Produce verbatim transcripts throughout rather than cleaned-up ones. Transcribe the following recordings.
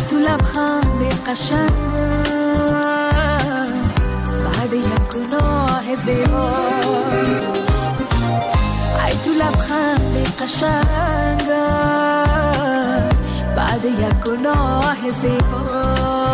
تو لبخند قشنگ بعد یک گناه زیبا، ای تو لبخند قشنگ بعد یک گناه زیبا.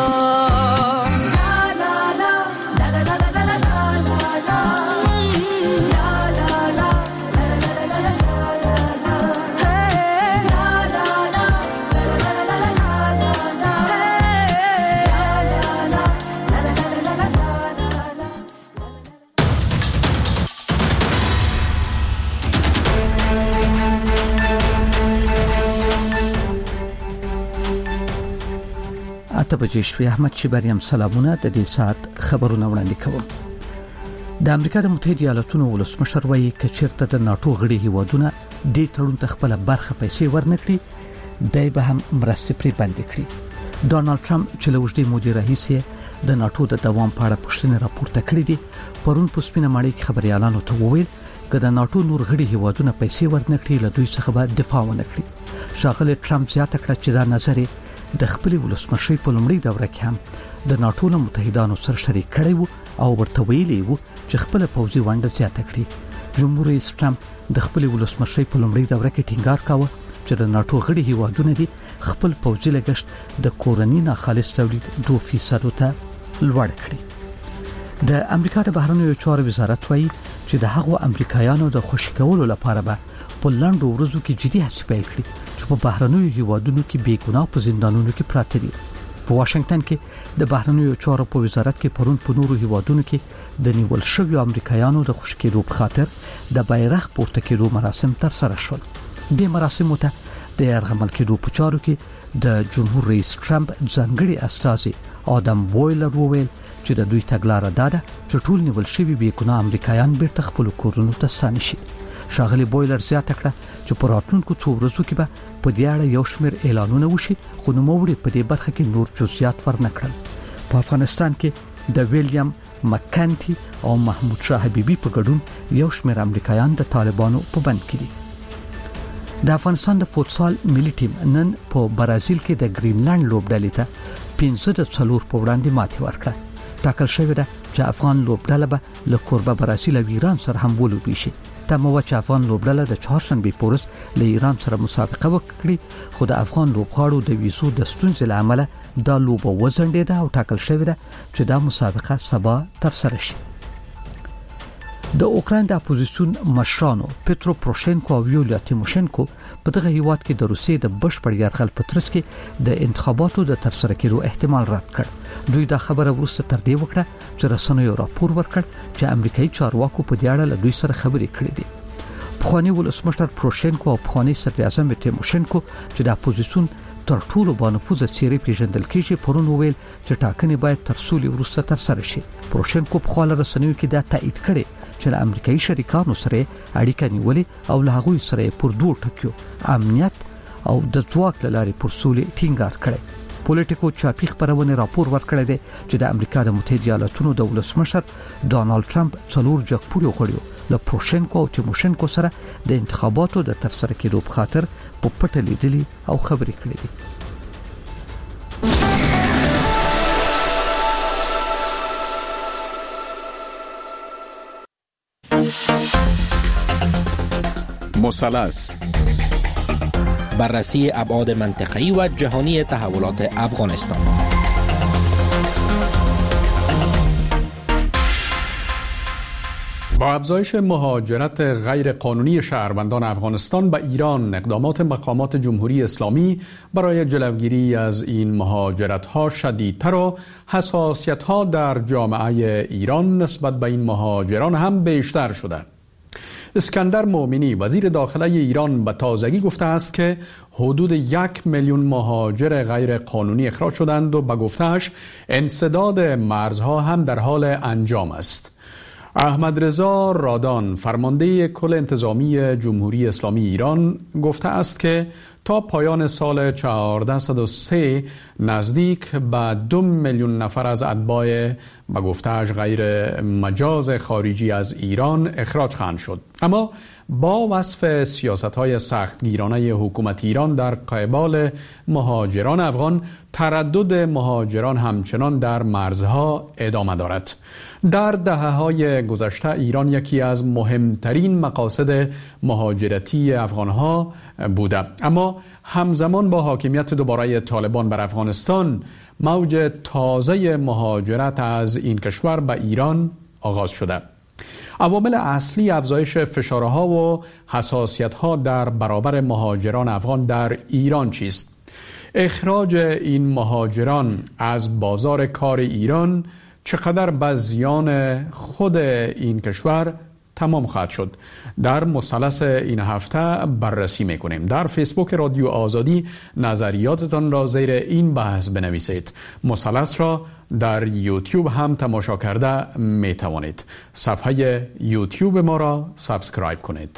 اته بجې شوې. احمد شیبریم سلامونه. د دې ساعت خبرونه وړاندې کوم. د امریکا د متحده ایالاتونو ولسمشر وایي چې چیرته د ناتو غړي هیوادونه د تړون ته خپل برخه پیسې ورنکړي دای به هم مرستې پرې بند کړي. ډونالد ټرمپ چې له وجدي مودي رئیس د ناتو د دوام په اړه پوښتنه راپورته کړې دي پرون په سپینه ماڼۍ کې خبريالانو ته وویل چې د ناتو نور غړي هیوادونه پیسې ورنکړي له دوی څخه به دفاع ونکړي. ښاغلی ټرمپ زیاته کړه چې دا نظر د خپل ولسمشي په لومړي دوره کې هم د ناتو له متحدانو سره شریک کړی وو او ورته ویلي وو چې خپل پوځي ونډه زیاته کړي. جمهور رئیس ټرمپ د خپل ولسمشي په لومړي دوره کې ټینګار کاوه چې د ناتو غړي هیوادونه دي خپل پوځي لګښت د کورنۍ ناخالص تولید دوه فیصد ته لوړ کړي. د امریکا د بهرنیو چارو وزارت وایي چې د هغو امریکایانو د خوشی کولو لپاره به په لاندو ورځو کې جدي هڅې پیل کړي چې په بهرنیو هیوادونو کې بې ګناه په زندانونو کې پراته دي. په واشنگټن کې د بهرنیو چارو په وزارت کې پرون په نورو هیوادونو کې د نیول شویو امریکایانو د خوشی کېدو په خاطر د بیرغ پورته کېدو مراسم تر سره شول. د مراسمو ته د یرغمل کېدو په چارو کې د جمهور رئیس ټرمپ ځانګړي استازي آدم بویلر وویل چې د دوی تګلارې دا ده چې ټول نیول شوي بې ګناه امریکایان بیرته خپل کورونو ته ستانه شي. ښاغلی بویلر زیاته کړه چې په راتلونکو څو ورځو کې به په دې اړه یو شمېر اعلانونه وشي خو نوموړي په دې برخه کې نور جزئیات ورنکړل. په افغانستان کې د ویلیام مکانتی او محمود شاه حبیبي په ګډون یو شمېر امریکایان د طالبانو په بند کې دي. د افغانستان د فوتسال ملي ټیم نن په برازیل کې د ګرینلند لوبډلې ته پنځه د څلور په وړاندې ماتې ورکړه. ټاکل شوې ده چې افغان لوبډله به له کوربه برازیل او ایران سره هم ولوبي شي. تمه چې افغان لوبډله د چهارشنبه په ورځ له ایران سره مسابقه وکړي خو د افغان لوبغاړو د ویزو د ستونزې له امله دا لوبه وځنډېده او ټاکل شوې ده چې دا مسابقه سبا ترسره شي. د اوکراین د اپوزیسیون مشرانو پترو پروشینکو او یولیا تیموشینکو په دغه هیواد کې د روسیې د بشپړ یرغل په ترڅ کې د انتخاباتو د ترسره کېدو احتمال رد کړ. دوی دا خبره وروسته تر دې وکړه چې رسنیو راپور ورکړ چې امریکایي چارواکو په دې اړه له دوی سره خبرې کړې دي. پخوانی ولسمشر پروشینکو او پخوانی صدر اعظم تیموشینکو چې د اپوزیسیون تر ټولو بانفوذه څیرې پیژندل کېږي پرون وویل چې ټاکنې باید تر سولې وروسته ترسره شي. پروشینکو په خپل رسنیو کې دا تایید کړي چې له امریکایي شریکانو سره اړیکه نیولې او له هغوی سره پر دوه ټکیو امنیت او د ځواک لارې پر سولې ټینګار کړي. پولیټیکو چاپی خبرونه راپور ورکړی دی چې د امریکا د متحده ایالاتونو د ولسمشر ډونالد ټرمپ څلور جګپوري غړي له پروشینکو او تیموشینکو سره د انتخاباتو د ترسره کېدو په خاطر په پټه لیدلي او خبرې کړې دي. مثلث بررسی ابعاد منطقه‌ای و جهانی تحولات افغانستان. با افزایش مهاجرت غیر قانونی شهروندان افغانستان به ایران، اقدامات مقامات جمهوری اسلامی برای جلوگیری از این مهاجرت‌ها شدیدتر و حساسیت‌ها در جامعه ایران نسبت به این مهاجران هم بیشتر شده. اسکندر مومنی وزیر داخله ایران به تازگی گفته است که حدود یک میلیون مهاجر غیر قانونی اخراج شدند و به گفته‌اش انسداد مرزها هم در حال انجام است. احمد رضا رادان فرمانده کل انتظامی جمهوری اسلامی ایران گفته است که تا پایان سال چهارده و سه نزدیک به دو میلیون نفر از اتباع به گفته‌اش غیر مجاز خارجی از ایران اخراج خواهند شد. اما با وصف سیاست‌های سختگیرانه حکومت ایران در قبال مهاجران افغان، تردد مهاجران همچنان در مرزها ادامه دارد. در دهه‌های گذشته ایران یکی از مهمترین مقاصد مهاجرتی افغان‌ها بوده، اما همزمان با حاکمیت دوباره طالبان بر افغانستان، موج تازه مهاجرت از این کشور به ایران آغاز شده. عوامل اصلی افزایش فشارها و حساسیت‌ها در برابر مهاجران افغان در ایران چیست؟ اخراج این مهاجران از بازار کار ایران چقدر به زیان خود این کشور تمام خواهد شد؟ در مثلث این هفته بررسی میکنیم. در فیسبوک رادیو آزادی نظریاتتان را زیر این بحث بنویسید. مثلث را در یوتیوب هم تماشا کرده می توانید. صفحه یوتیوب ما را سابسکرایب کنید.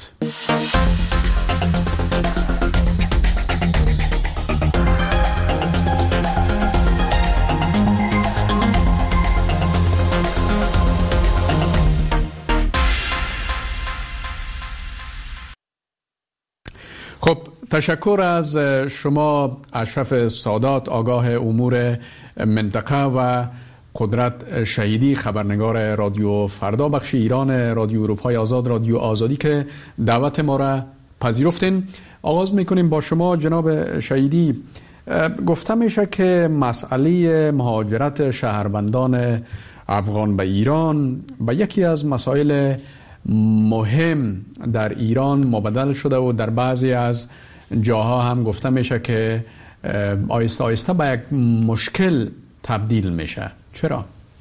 خب، تشکر از شما اشرف سادات، آگاه امور منطقه و قدرت شهیدی، خبرنگار رادیو فردا بخش ایران رادیو اروپای آزاد، رادیو آزادی، که دعوت ما را پذیرفتین. آغاز میکنیم با شما جناب شهیدی. گفته میشه که مسئله مهاجرت شهروندان افغان به ایران به یکی از مسائل مهم در ایران مبدل شده و در بعضی از جاها هم گفته میشه که آیسته آیسته به یک مشکل تبدیل میشه. چرا؟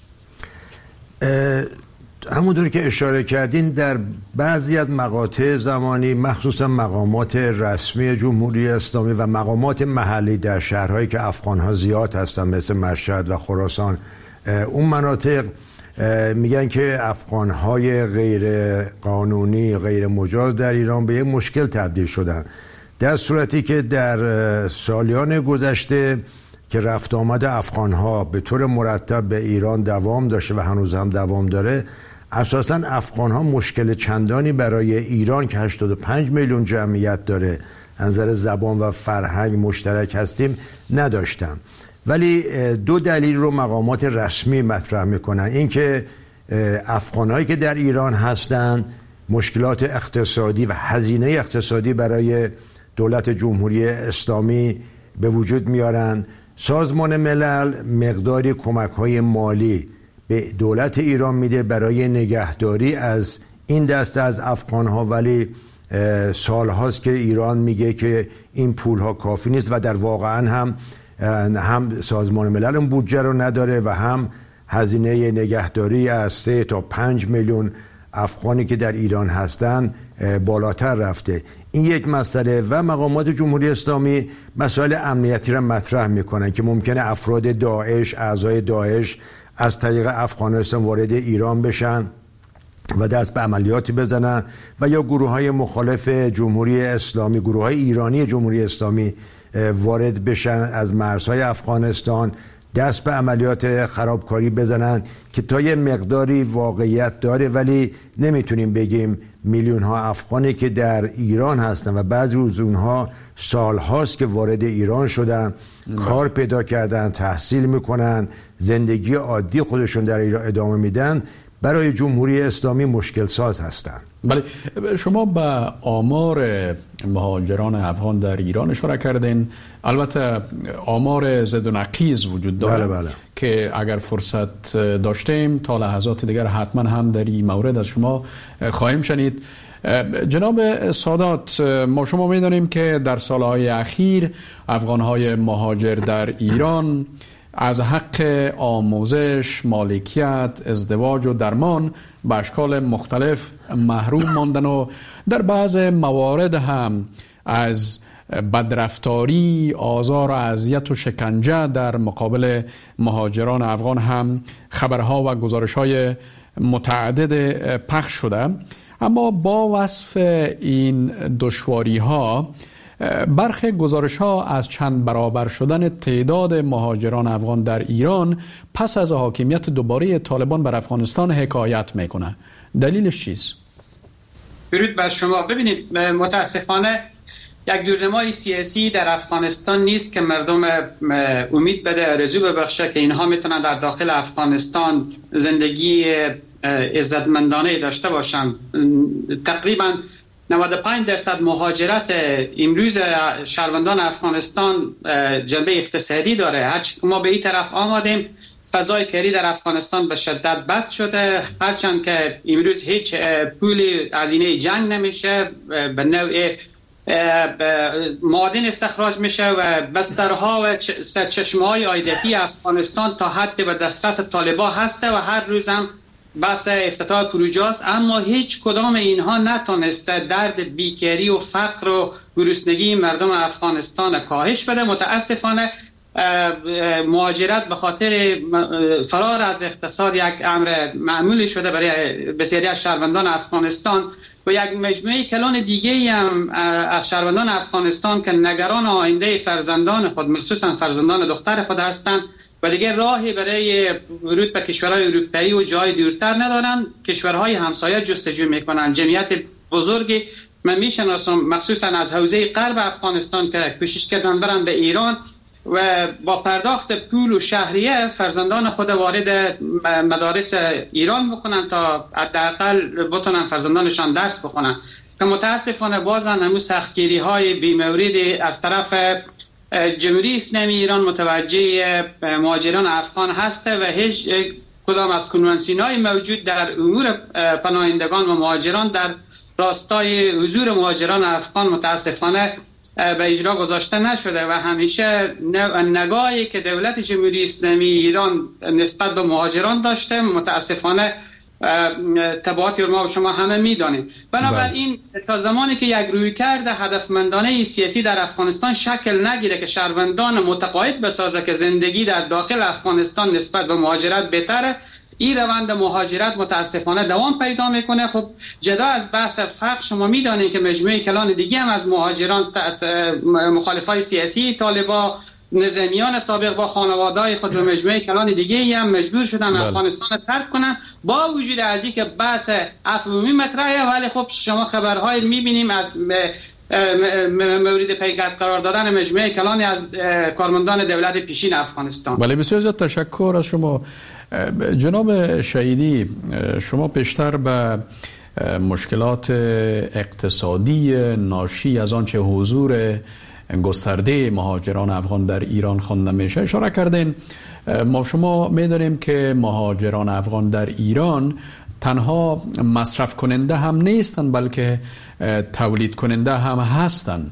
همونطور که اشاره کردین، در بعضی از مقاطع زمانی مخصوصا مقامات رسمی جمهوری اسلامی و مقامات محلی در شهرهایی که افغان‌ها زیاد هستن مثل مشهد و خراسان، اون مناطق میگن که افغان‌های غیر قانونی، غیر مجاز در ایران به یک مشکل تبدیل شدن، در صورتی که در سالیان گذشته که رفت آمد افغان‌ها به طور مرتب به ایران دوام داشته و هنوز هم دوام داره، اساساً افغان‌ها مشکل چندانی برای ایران که هشتاد و پنج میلیون جمعیت داره، از نظر زبان و فرهنگ مشترک هستیم، نداشتن. ولی دو دلیل رو مقامات رسمی مطرح میکنن. این که افغانایی که در ایران هستن مشکلات اقتصادی و هزینه اقتصادی برای دولت جمهوری اسلامی به وجود میارن. سازمان ملل مقداری کمک‌های مالی به دولت ایران میده برای نگهداری از این دسته از افغان‌ها، ولی سال هاست که ایران میگه که این پول‌ها کافی نیست و در واقعاً هم هم سازمان ملل اون بودجه رو نداره و هم هزینه نگهداری از سه تا پنج میلیون افغانی که در ایران هستن بالاتر رفته. این یک مسئله. و مقامات جمهوری اسلامی مسائل امنیتی را مطرح میکنن که ممکنه افراد داعش، اعضای داعش از طریق افغانستان وارد ایران بشن و دست به عملیاتی بزنن، و یا گروه های مخالف جمهوری اسلامی، گروه های ایرانی جمهوری اسلامی وارد بشن از مرزهای افغانستان، دست به عملیات خرابکاری بزنن که تا یه مقداری واقعیت داره، ولی نمیتونیم بگیم میلیون ها افغانی که در ایران هستن و بعضی از اونها سال هاست که وارد ایران شدن، کار پیدا کردن، تحصیل میکنن، زندگی عادی خودشون در ایران ادامه میدن، برای جمهوری اسلامی مشکل ساز هستن. بله، شما به آمار مهاجران افغان در ایران اشاره کردین. البته آمار زد و نقیض وجود داره. بله بله. که اگر فرصت داشتیم تا لحظات دیگر حتما هم در این مورد از شما خواهیم شنید. جناب سادات، ما شما می‌دانیم که در سالهای اخیر افغان‌های مهاجر در ایران از حق آموزش، مالکیت، ازدواج و درمان به اشکال مختلف محروم ماندن و در بعض موارد هم از بدرفتاری، آزار و اذیت و شکنجه در مقابل مهاجران افغان هم خبرها و گزارش‌های متعدد پخش شده. اما با وصف این دشواری‌ها، برخی گزارش‌ها از چند برابر شدن تعداد مهاجران افغان در ایران پس از حاکمیت دوباره طالبان بر افغانستان حکایت میکنه. دلیلش چیست؟ درود بر شما. ببینید متاسفانه یک دورنمای سیاسی در افغانستان نیست که مردم امید بده، آرزو ببخشه که اینها میتونن در داخل افغانستان زندگی عزتمندانه داشته باشند. تقریبا نود و پنج درصد مهاجرت امروز شهروندان افغانستان جنبه اقتصادی داره. هرچی که ما به این طرف آمدیم فضای کاری در افغانستان به شدت بد شده، هرچند که امروز هیچ پولی هزینه جنگ نمیشه، به نوع معادن استخراج میشه و بسترها و سرچشمه‌های عایداتی افغانستان تا حد به دسترس طالبان هسته و هر روز هم بحث افتتاح پروژه است، اما هیچ کدام اینها نتونسته درد بیکاری و فقر و گرسنگی مردم افغانستان کاهش بده. متاسفانه مهاجرت به خاطر فرار از اقتصاد یک امر معمولی شده برای بسیاری از شهروندان افغانستان و یک مجموعه کلان دیگه هم از شهروندان افغانستان که نگران آینده فرزندان خود مخصوصا فرزندان دختر خود هستند و دیگه راهی برای ورود به کشورهای اروپایی و جای دورتر ندارن، کشورهای همسایه جستجو میکنن. جمعیت بزرگی من میشناسم مخصوصا از حوزه غرب افغانستان که کوشش کردن برن به ایران و با پرداخت پول و شهریه فرزندان خود وارد مدارس ایران بکنن تا حداقل بتونن فرزندانشان درس بخونن، که متاسفانه بازن همون سختگیری های بی‌موردی از طرف جمهوری اسلامی ایران متوجه مهاجران افغان هسته و هیچ کدام از کنوانسیون های موجود در امور پناهندگان و مهاجران در راستای حضور مهاجران افغان متاسفانه به اجرا گذاشته نشده و همیشه نگاهی که دولت جمهوری اسلامی ایران نسبت به مهاجران داشته متاسفانه تبعاتی رو ما و شما همه میدانیم. بنابراین تا زمانی که یک رویکرد هدفمندانه سیاسی در افغانستان شکل نگیره که شهروندان متقاعد بسازه که زندگی در داخل افغانستان نسبت به مهاجرت بهتره، این روند مهاجرت متاسفانه دوام پیدا میکنه. خب جدا از بحث فقر شما میدانید که مجموعه کلان دیگه هم از مهاجران مخالفای سیاسی طالبا، نظامیان سابق با خانواده‌های خود و مجموعه کلان دیگه هم مجبور شدن بله. افغانستان ترک کنن با وجود از اینکه بحث عفوی مطرحه، ولی خب شما خبرهای میبینیم از مورد پیگرد قرار دادن مجموعه کلانی از کارمندان دولت پیشین افغانستان. بله بسیار زیاد تشکر از شما جناب شهیدی. شما پیشتر به مشکلات اقتصادی ناشی از آنچه حضور گسترده مهاجران افغان در ایران خوانده میشه اشاره کردین. ما شما میدونیم که مهاجران افغان در ایران تنها مصرف کننده هم نیستن بلکه تولید کننده هم هستن.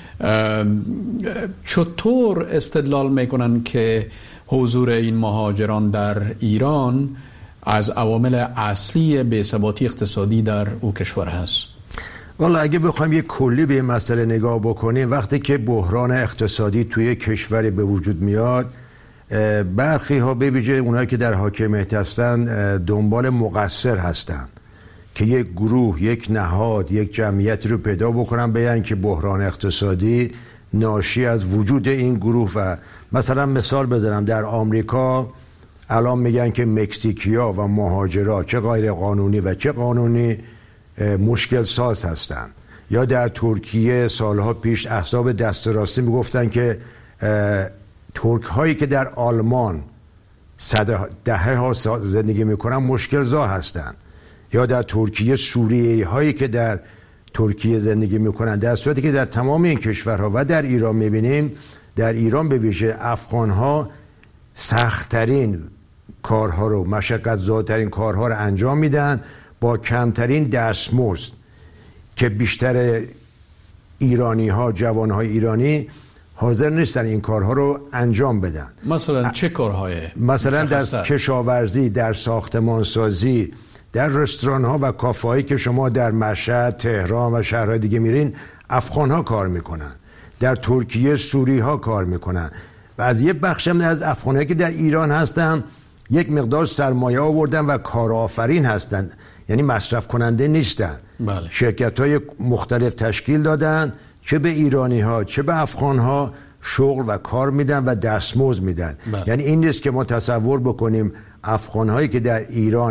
چطور استدلال میکنن که حضور این مهاجران در ایران از عوامل اصلی بی‌ثباتی اقتصادی در او کشور هست؟ والا اگه بخوایم یک کلی به این مسئله نگاه بکنیم، وقتی که بحران اقتصادی توی کشوری به وجود میاد، برخی ها به ویژه اونایی که در حاکمیت هستن دنبال مقصر هستن که یک گروه، یک نهاد، یک جمعیت رو پیدا بکنن بگن که بحران اقتصادی ناشی از وجود این گروه. و مثلا مثال بزنم، در آمریکا الان میگن که مکزیکیا و مهاجرا چه غیر قانونی و چه قانونی مشکل ساز هستند. یا در ترکیه سالها پیش احزاب دست راستی میگفتن که ترک هایی که در آلمان صد دهه ها زندگی میکنن مشکل زا هستند. یا در ترکیه سوریه‌ای هایی که در ترکیه زندگی میکنن، در صورتی که در تمام این کشورها و در ایران میبینیم، در ایران به ویژه افغان ها سخت‌ترین کارها رو، مشقت زاترین کارها رو انجام میدن با کمترین دستمزد، که بیشتر ایرانی ها، جوان های ایرانی حاضر نیستن این کارها رو انجام بدن. مثلا چه کارهای؟ مثلا در کشاورزی، در ساختمانسازی، در رستوران ها و کافه هایی که شما در مشهد، تهران و شهرهای دیگه میرین افغان ها کار میکنن. در ترکیه سوری ها کار میکنن و از یه بخش هم از افغان هایی که در ایران هستن یک مقدار سرمایه آوردن و کارآفرین هستن، یعنی مصرف کننده نیستن. بله. شرکت های مختلف تشکیل دادن، چه به ایرانی ها چه به افغان ها شغل و کار میدن و دستمزد میدن. بله. یعنی این نیست که ما تصور بکنیم افغان هایی که در ایران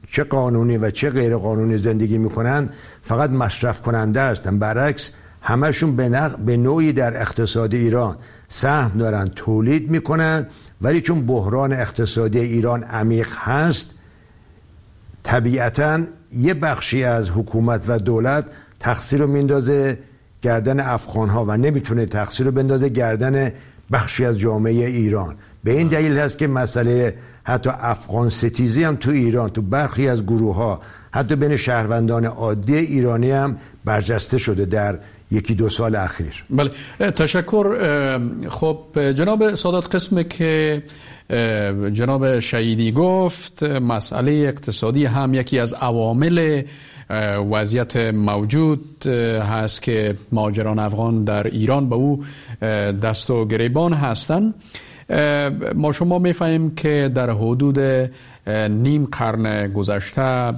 چه قانونی و چه غیر قانونی زندگی میکنن فقط مصرف کننده هستن. برعکس همشون به, نق... به نوعی در اقتصاد ایران سهم دارن، تولید میکنن، ولی چون بحران اقتصادی ایران عمیق هست طبیعتاً یه بخشی از حکومت و دولت تقصیر رو میندازه گردن افغان‌ها و نمیتونه تقصیر رو بندازه گردن بخشی از جامعه ایران. به این دلیل هست که مسئله حتی افغان ستیزی هم تو ایران تو برخی از گروه‌ها حتی بین شهروندان عادی ایرانی هم برجسته شده در یکی دو سال اخیر. بله تشکر. خب جناب سادات، قسمی که جناب شهیدی گفت مسئله اقتصادی هم یکی از عوامل وضعیت موجود هست که مهاجران افغان در ایران به او دست و گریبان هستند. ما شما می‌فهمیم که در حدود نیم قرن گذشته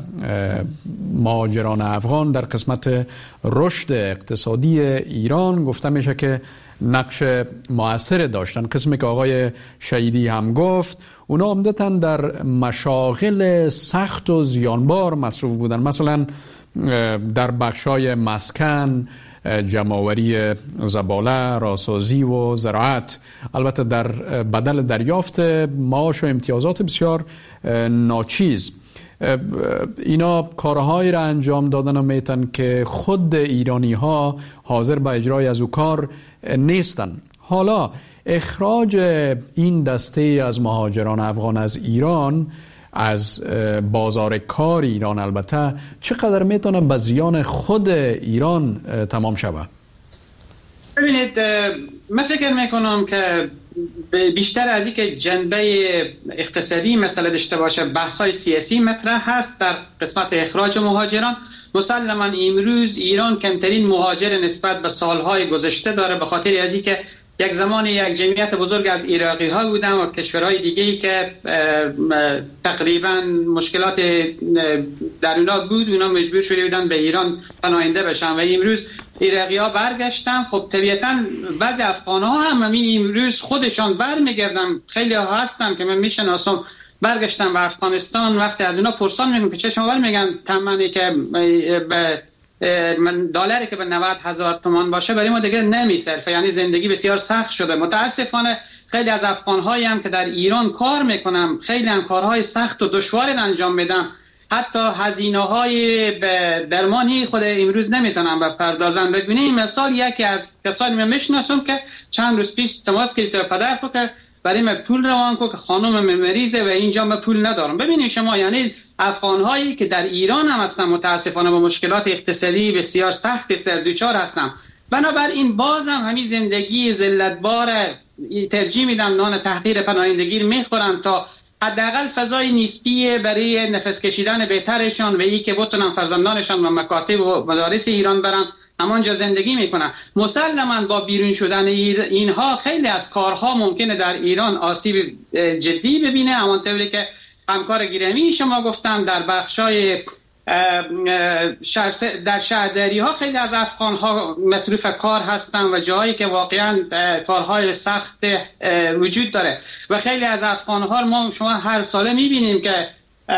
مهاجران افغان در قسمت رشد اقتصادی ایران گفته میشه که نقش مؤثر داشتن. قسمی که آقای شهیدی هم گفت اونا عمدتاً در مشاغل سخت و زیانبار مصروف بودن، مثلا در بخشای مسکن، جمع‌آوری زباله، راسازی و زراعت، البته در بدل دریافت معاش و امتیازات بسیار ناچیز. اینا کارهایی را انجام دادن و میتن که خود ایرانی ها حاضر به اجرای از او کار نیستن. حالا اخراج این دسته از مهاجران افغان از ایران از بازار کار ایران البته چقدر میتونه به زیان خود ایران تمام شود؟ ببینید من فکر میکنم که بیشتر از این که جنبه اقتصادی مسئله داشته باشه، بحث‌های سیاسی مطرح هست در قسمت اخراج مهاجران. مسلماً امروز ایران کمترین مهاجر نسبت به سالهای گذشته داره، به خاطر از این که یک زمان یک جمعیت بزرگ از عراقی ها بودن و کشورهای دیگه‌ای که تقریبا مشکلات در اونا بود، اونا مجبور شده بودن به ایران پناهنده بشن و امروز عراقی ها برگشتن. خب طبیعتا بعضی افغان ها هم همین امروز خودشان برمیگردن، خیلی ها هستن که من میشناسم برگشتن به افغانستان. وقتی از اونا پرسان میگم که چه شما میگن تمنی که به من دلاری که به نود هزار تومان باشه برای ما دیگه نمیصرفه، یعنی زندگی بسیار سخت شده. متاسفانه خیلی از افغان‌هایی هم که در ایران کار میکنم خیلی هم کارهای سخت و دشوار انجام میدم، حتی هزینه‌های درمانی خود امروز نمیتونم بپردازم. ببینید مثال یکی از کسانی من میشناسم که چند روز پیش تماس گرفت و پدر که برای من پول روان کو که خانم مریضه و اینجا من پول ندارم. ببینید شما، یعنی افغان‌هایی که در ایران هم هستن متاسفانه با مشکلات اقتصادی بسیار سخت سر دوچار هستن. بنابراین باز هم همین زندگی ذلت‌بار ترجیح میدم، نان تحقیر پناهندگی میخورم تا حداقل فضای نسبی برای نفس کشیدن بهترشان و ای که بتونن فرزندانشان و مکاتب و مدارس ایران برن همانجا زندگی میکنن. مسلماً با بیرون شدن اینها خیلی از کارها ممکنه در ایران آسیب جدی ببینه، همانطوری که همکار گرامی شما گفتم در بخشای شهر در شهرداری ها خیلی از افغان ها مصروف کار هستن و جایی که واقعا کارهای سخت وجود داره و خیلی از افغان ها ما شما هر ساله میبینیم که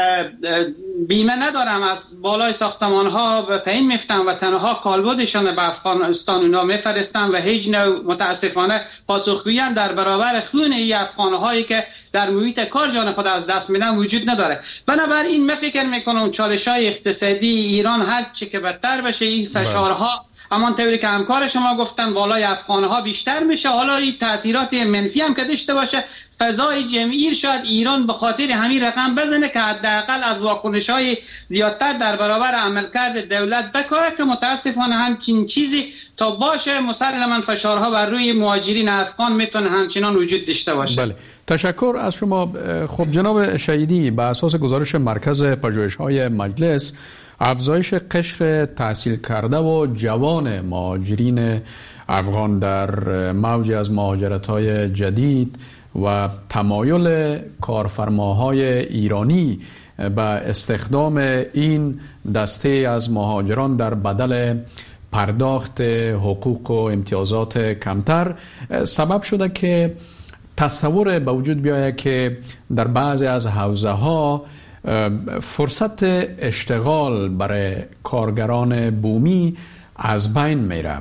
بیمه ندارم، از بالای ساختمان ها به پایین میفتن و تنها کالبدشان به افغانستان اونا میفرستن و هیچ نوع متاسفانه پاسخگویی در برابر خون ای افغان هایی که در محیط کار جان خود از دست میدن وجود نداره. بنابراین من فکر میکنم چالش های اقتصادی ایران هر چی که بدتر بشه این فشارها همان طوری که همکار شما گفتن بالای افغانها بیشتر میشه. حالا این تاثیرات منفی هم که داشته باشه، فضای جمعی شاید ایران به خاطر همین رقم بزنه که حداقل از واکنش‌های زیادتر در برابر عملکرد دولت بکاره که متاسفانه همچین چیزی تا باشه مسلماً فشارها بر روی مهاجرین افغان میتونه همچنان وجود داشته باشه. بله تشکر از شما. خب جناب شهیدی، به اساس گزارش مرکز پژوهش‌های مجلس، افزایش قشر تحصیل کرده و جوان مهاجرین افغان در موج از مهاجرت‌های جدید و تمایل کارفرماهای ایرانی به استخدام این دسته از مهاجران در بدل پرداخت حقوق و امتیازات کمتر سبب شده که تصور به وجود بیاید که در بعضی از حوزه ها فرصت اشتغال برای کارگران بومی از بین میره.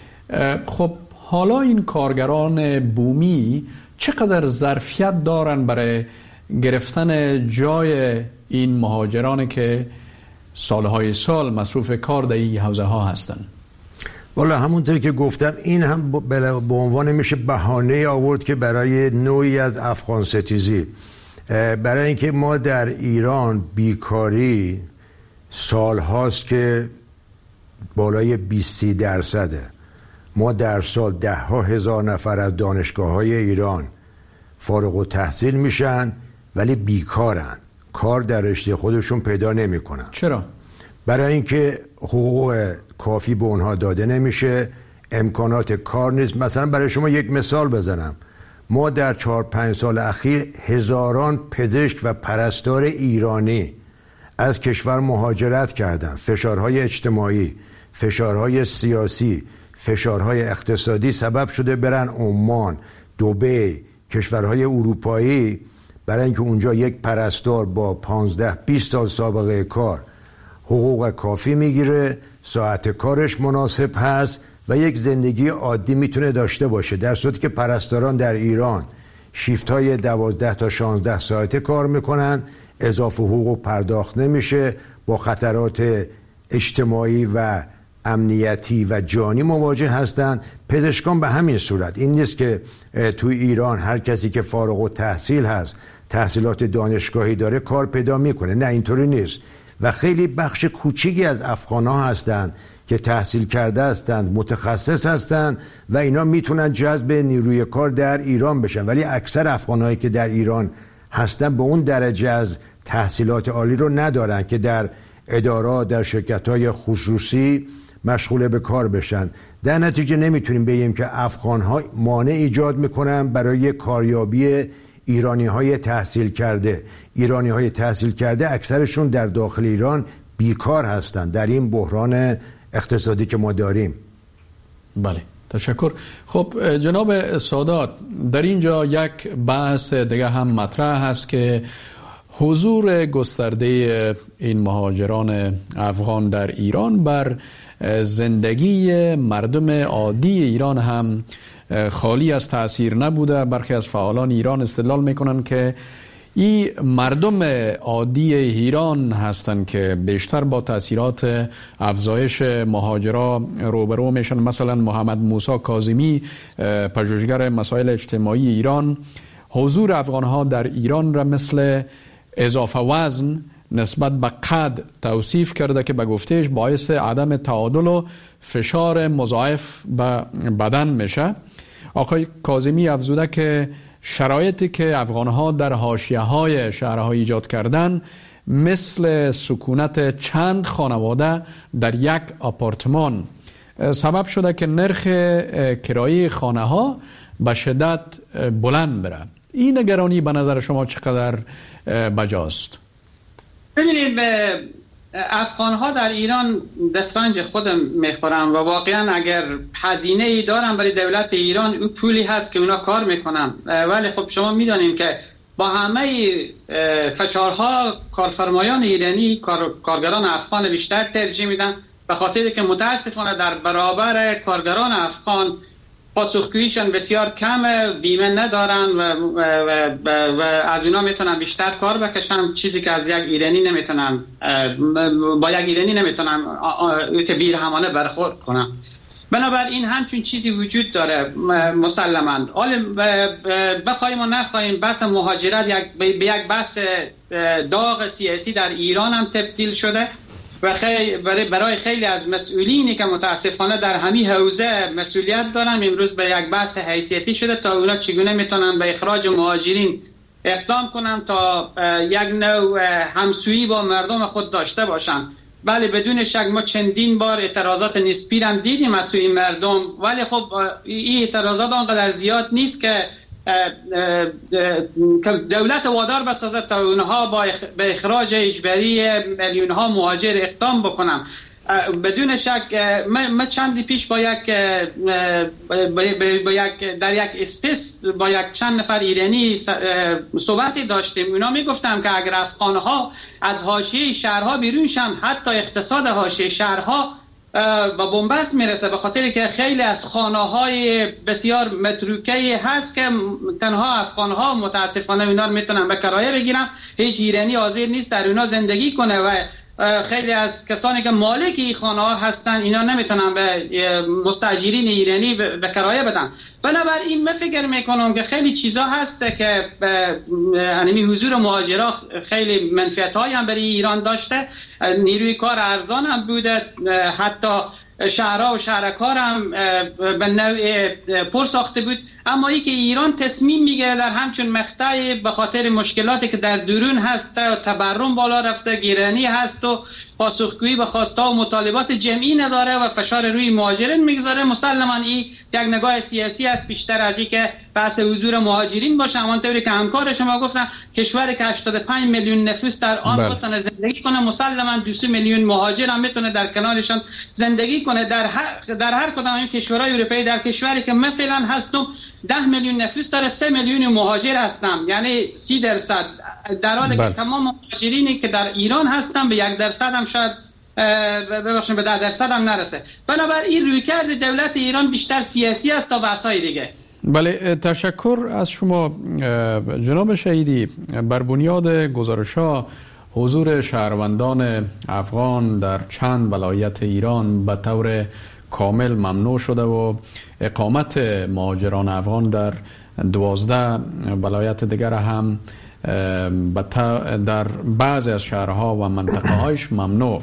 خب حالا این کارگران بومی چقدر ظرفیت دارن برای گرفتن جای این مهاجرانی که سالهای سال مصروف کار در این حوزه ها هستن؟ والا همونطور که گفتم این هم به عنوان میشه بهانه آورد که برای نوعی از افغان ستیزی، برای اینکه ما در ایران بیکاری سال هاست که بالای بیست درصده. ما در سال ده ها هزار نفر از دانشگاه های ایران فارغ التحصیل میشن ولی بیکارن، کار در رشته خودشون پیدا نمیکنن. چرا؟ برای اینکه حقوق کافی به اونها داده نمیشه، امکانات کار نیست. مثلا برای شما یک مثال بزنم، ما در چهار پنج سال اخیر هزاران پزشک و پرستار ایرانی از کشور مهاجرت کردن. فشارهای اجتماعی، فشارهای سیاسی، فشارهای اقتصادی سبب شده برن عمان، دبی، کشورهای اروپایی، برای اینکه اونجا یک پرستار با پانزده بیست سال سابقه کار حقوق کافی میگیره، ساعت کارش مناسب هست و یک زندگی عادی میتونه داشته باشه، در صورتی که پرستاران در ایران شیفت های دوازده تا شانزده ساعته کار میکنن، اضافه حقوق پرداخت نمیشه، با خطرات اجتماعی و امنیتی و جانی مواجه هستند. پزشکان به همین صورت. این نیست که توی ایران هر کسی که فارغ التحصیل هست، تحصیلات دانشگاهی داره، کار پیدا میکنه. نه، اینطوری نیست. و خیلی بخش کوچیکی از افغان‌ها هستند که تحصیل کرده هستند، متخصص هستند و اینا میتونن جذب نیروی کار در ایران بشن، ولی اکثر افغان‌هایی که در ایران هستن به اون درجه از تحصیلات عالی رو ندارن که در ادارات، در شرکت‌های خصوصی مشغول به کار بشن. در نتیجه نمیتونیم بگیم که افغان‌ها مانع ایجاد میکنن برای کاریابی ایرانی‌های تحصیل کرده. ایرانی‌های تحصیل کرده اکثرشون در داخل ایران بیکار هستند در این بحران اقتصادی که ما داریم. بله، تشکر. خب جناب سادات، در اینجا یک بحث دیگه هم مطرح هست که حضور گسترده این مهاجران افغان در ایران بر زندگی مردم عادی ایران هم خالی از تأثیر نبوده. برخی از فعالان ایران استدلال میکنن که این مردم عادی ایران هستند که بیشتر با تأثیرات افزایش مهاجرا روبرو میشن. مثلا محمد موسی کاظمی، پژوهشگر مسائل اجتماعی ایران، حضور افغانها در ایران را مثل اضافه وزن نسبت به قد توصیف کرده که به گفتهش باعث عدم تعادل و فشار مضاعف به بدن میشه. آقای کاظمی افزوده که شرایطی که افغانها در حاشیه‌های شهرها ایجاد کردن مثل سکونت چند خانواده در یک آپارتمان سبب شده که نرخ کرایه خانه ها به شدت بلند بره. این نگرانی به نظر شما چقدر بجاست؟ ببینید، افغان ها در ایران دسترنج خودم میخورن و واقعا اگر هزینه ای دارن برای دولت ایران، اون پولی هست که اونا کار میکنن. ولی خب شما میدانیم که با همه فشارها کارفرمایان ایرانی کار، کارگران افغان بیشتر ترجیح میدن، به خاطر که متاسفانه در برابر کارگران افغان پاسخگوییشان بسیار کمه، بیمه ندارن و, و, و, و از اونا میتونن بیشتر کار بکشن، چیزی که از یک ایرانی نمیتونن، با یک ایرانی نمیتونن بیر همانه برخورد کنن. بنابراین همچون چیزی وجود داره مسلماً. حالا بخوایم و نخواهیم بحث مهاجرت یک به یک بحث داغ سیاسی در ایران هم تبدیل شده و خیلی برای, برای خیلی از مسئولینی که متاسفانه در همین حوزه مسئولیت دارن امروز به یک بحث حیثیتی شده تا اونا چگونه میتونن به اخراج مهاجرین اقدام کنن تا یک نوع همسویی با مردم خود داشته باشن. بله، بدون شک ما چندین بار اعتراضات نسبی هم دیدیم از سوی مردم، ولی خب این اعتراضات آنقدر زیاد نیست که دولت وادار بسازد تا اونها با به اخراج اجباری میلیون ها مهاجر اقدام بکنن. بدون شک من چندی پیش با یک با یک در یک اسپیس با یک چند نفر ایرانی صحبتی داشتیم. اونا میگفتم که اگر افغان‌ها از حاشیه شهرها بیرون شن، حتی اقتصاد حاشیه شهرها با بنبست میرسه، به خاطر که خیلی از خانه‌های بسیار متروکه هست که تنها افغان‌ها متاسفانه اینا رو میتونن به کرایه بگیرن، هیچ ایرانی حاضر نیست در اونا زندگی کنه و خیلی از کسانی که مالک این خانه‌ها هستن اینا نمیتونن به مستاجرین ایرانی به کرایه بدن. بنابراین من فکر میکنم که خیلی چیزا هست که یعنی حضور مهاجرا خیلی منفعت‌هایی هم برای ایران داشته، نیروی کار ارزان هم بوده، حتی شهرها و شهرکار هم به نوع پر ساخته بود. اما ای که ایران تصمیم میگیره در همچون مقطعی به خاطر مشکلاتی که در درون هست، تورم بالا رفته، گرانی هست و پاسخگویی به خواست‌ها و مطالبات جمعی نداره و فشار روی مهاجرین میگذاره، مسلماً این یک نگاه سیاسی است بیشتر از این که بحث حضور مهاجرین باشه. همانطوری که همکار شما گفتن کشوری که هشتاد و پنج میلیون نفوس در آن بتونه زندگی کنه، مسلماً دویست میلیون مهاجر هم میتونه در کنارشان زندگی کنه. در هر در هر کدام این کشورهای اروپایی، در کشوری که من فعلا هستم ده میلیون نفوس داره، سه میلیون مهاجر هستم، یعنی سی درصد، در حالی که تمام مهاجرینی که در ایران هستن به یک درصد هم شاید ببخشید به ده درصد هم نرسه. بنابراین رویکرد دولت ایران بیشتر سیاسی است تا بحث‌های دیگه. بله، تشکر از شما جناب شهیدی. بر بنیاد گزارش‌ها حضور شهروندان افغان در چند ولایت ایران به طور کامل ممنوع شده و اقامت مهاجران افغان در دوازده ولایت دیگر هم در بعضی از شهرها و منطقه هایش ممنوع.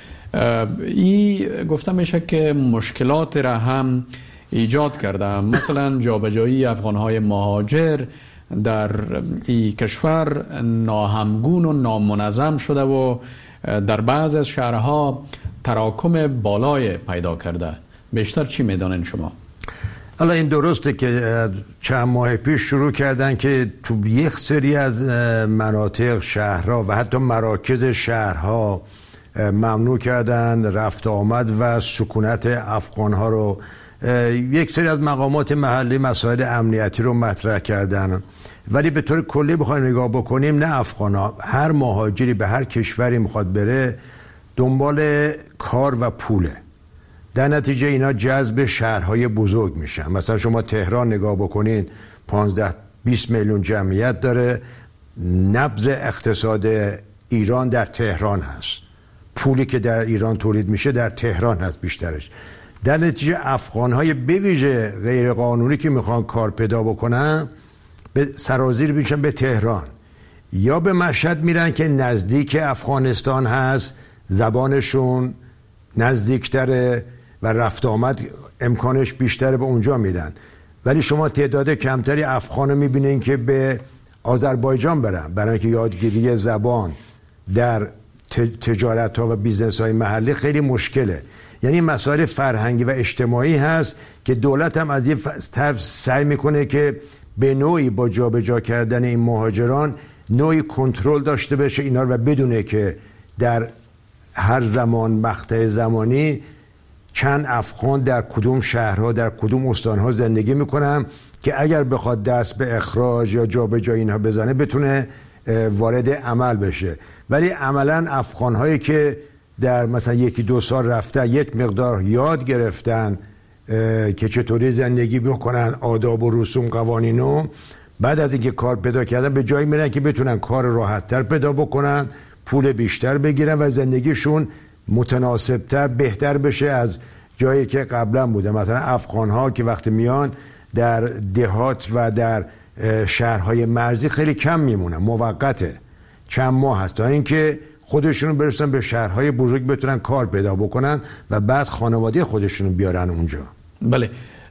این گفته میشه که مشکلات را هم ایجاد کرده، مثلا جابجایی افغانهای مهاجر در این کشور ناهمگون و نامنظم شده و در بعض از شهرها تراکم بالای پیدا کرده. بیشتر چی میدانین شما؟ حالا این درسته که چند ماه پیش شروع کردن که تو یک سری از مناطق شهرها و حتی مراکز شهرها ممنوع کردن رفت آمد و سکونت افغانها رو. یک سری از مقامات محلی مسائل امنیتی رو مطرح کردن، ولی به طور کلی بخوایم نگاه بکنیم نه افغانها، هر مهاجری به هر کشوری میخواد بره دنبال کار و پوله. در نتیجه اینا جذب شهرهای بزرگ میشن. مثلا شما تهران نگاه بکنین پانزده بیست میلیون جمعیت داره، نبض اقتصاد ایران در تهران هست، پولی که در ایران تولید میشه در تهران هست بیشترش. در نتیجه افغانهای به ویژه غیر قانونی که میخوان کار پیدا بکنن به سرازیر میشن به تهران یا به مشهد میرن که نزدیک افغانستان هست، زبانشون نزدیکتره و رفت آمد امکانش بیشتره، به اونجا میرن. ولی شما تعداد کمتری افغانو میبینین که به آذربایجان برن، برای اینکه یادگیری زبان در تجارت ها و بیزنس های محلی خیلی مشکله. یعنی مسائل فرهنگی و اجتماعی هست که دولت هم از یه طرف سعی میکنه که به نوعی با جابجا کردن این مهاجران نوعی کنترل داشته باشه اینا رو و بدونه که در هر زمان مقطع زمانی چند افغان در کدوم شهرها در کدوم استانها زندگی میکنن که اگر بخواد دست به اخراج یا جابجایی اینها بزنه بتونه وارد عمل بشه. ولی عملا افغان‌هایی که در مثلا یکی دو سال رفته یک مقدار یاد گرفتن که چطوری زندگی بکنن، آداب و رسوم قوانینو، بعد از اینکه کار پیدا کردن به جایی میرن که بتونن کار راحت‌تر پیدا بکنن، پول بیشتر بگیرن و زندگیشون متناسبتر بهتر بشه از جایی که قبلا بوده. مثلا افغان‌ها که وقتی میان در دهات و در شهرهای مرزی خیلی کم میمونن، موقته، چند ماه هست تا اینکه خودشون برسن به شهرهای بزرگ بتونن کار پیدا بکنن و بعد خانواده خودشون بیارن اونجا. بله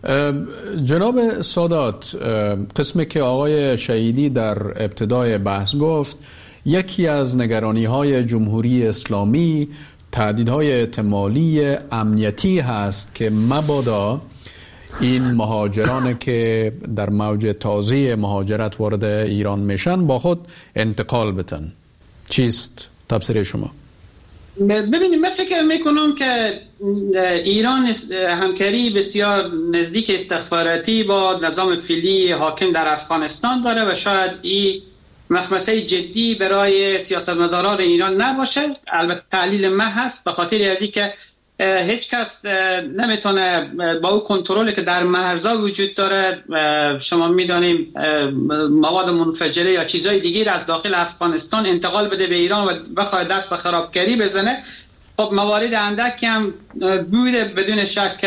جناب سادات، قسمی که آقای شهیدی در ابتدای بحث گفت یکی از نگرانی‌های جمهوری اسلامی تهدیدهای احتمالی امنیتی هست که مبادا این مهاجرانی که در موج تازه مهاجرت وارد ایران میشن با خود انتقال بتن. چیست تفسیر شما؟ ببینید، من فکر میکنم که ایران همکاری بسیار نزدیک استخباراتی با نظام فعلی حاکم در افغانستان داره و شاید این مخمسه جدی برای سیاستمداران ایران نباشه. البته تعلیل من هست به خاطر از اینکه هیچ کس نمیتونه با اون کنترلی که در مرزها وجود داره، شما میدانیم مواد منفجره یا چیزهای دیگه از داخل افغانستان انتقال بده به ایران و بخواد دست به خرابکاری بزنه. خب موارد اندکی هم بوده بدون شک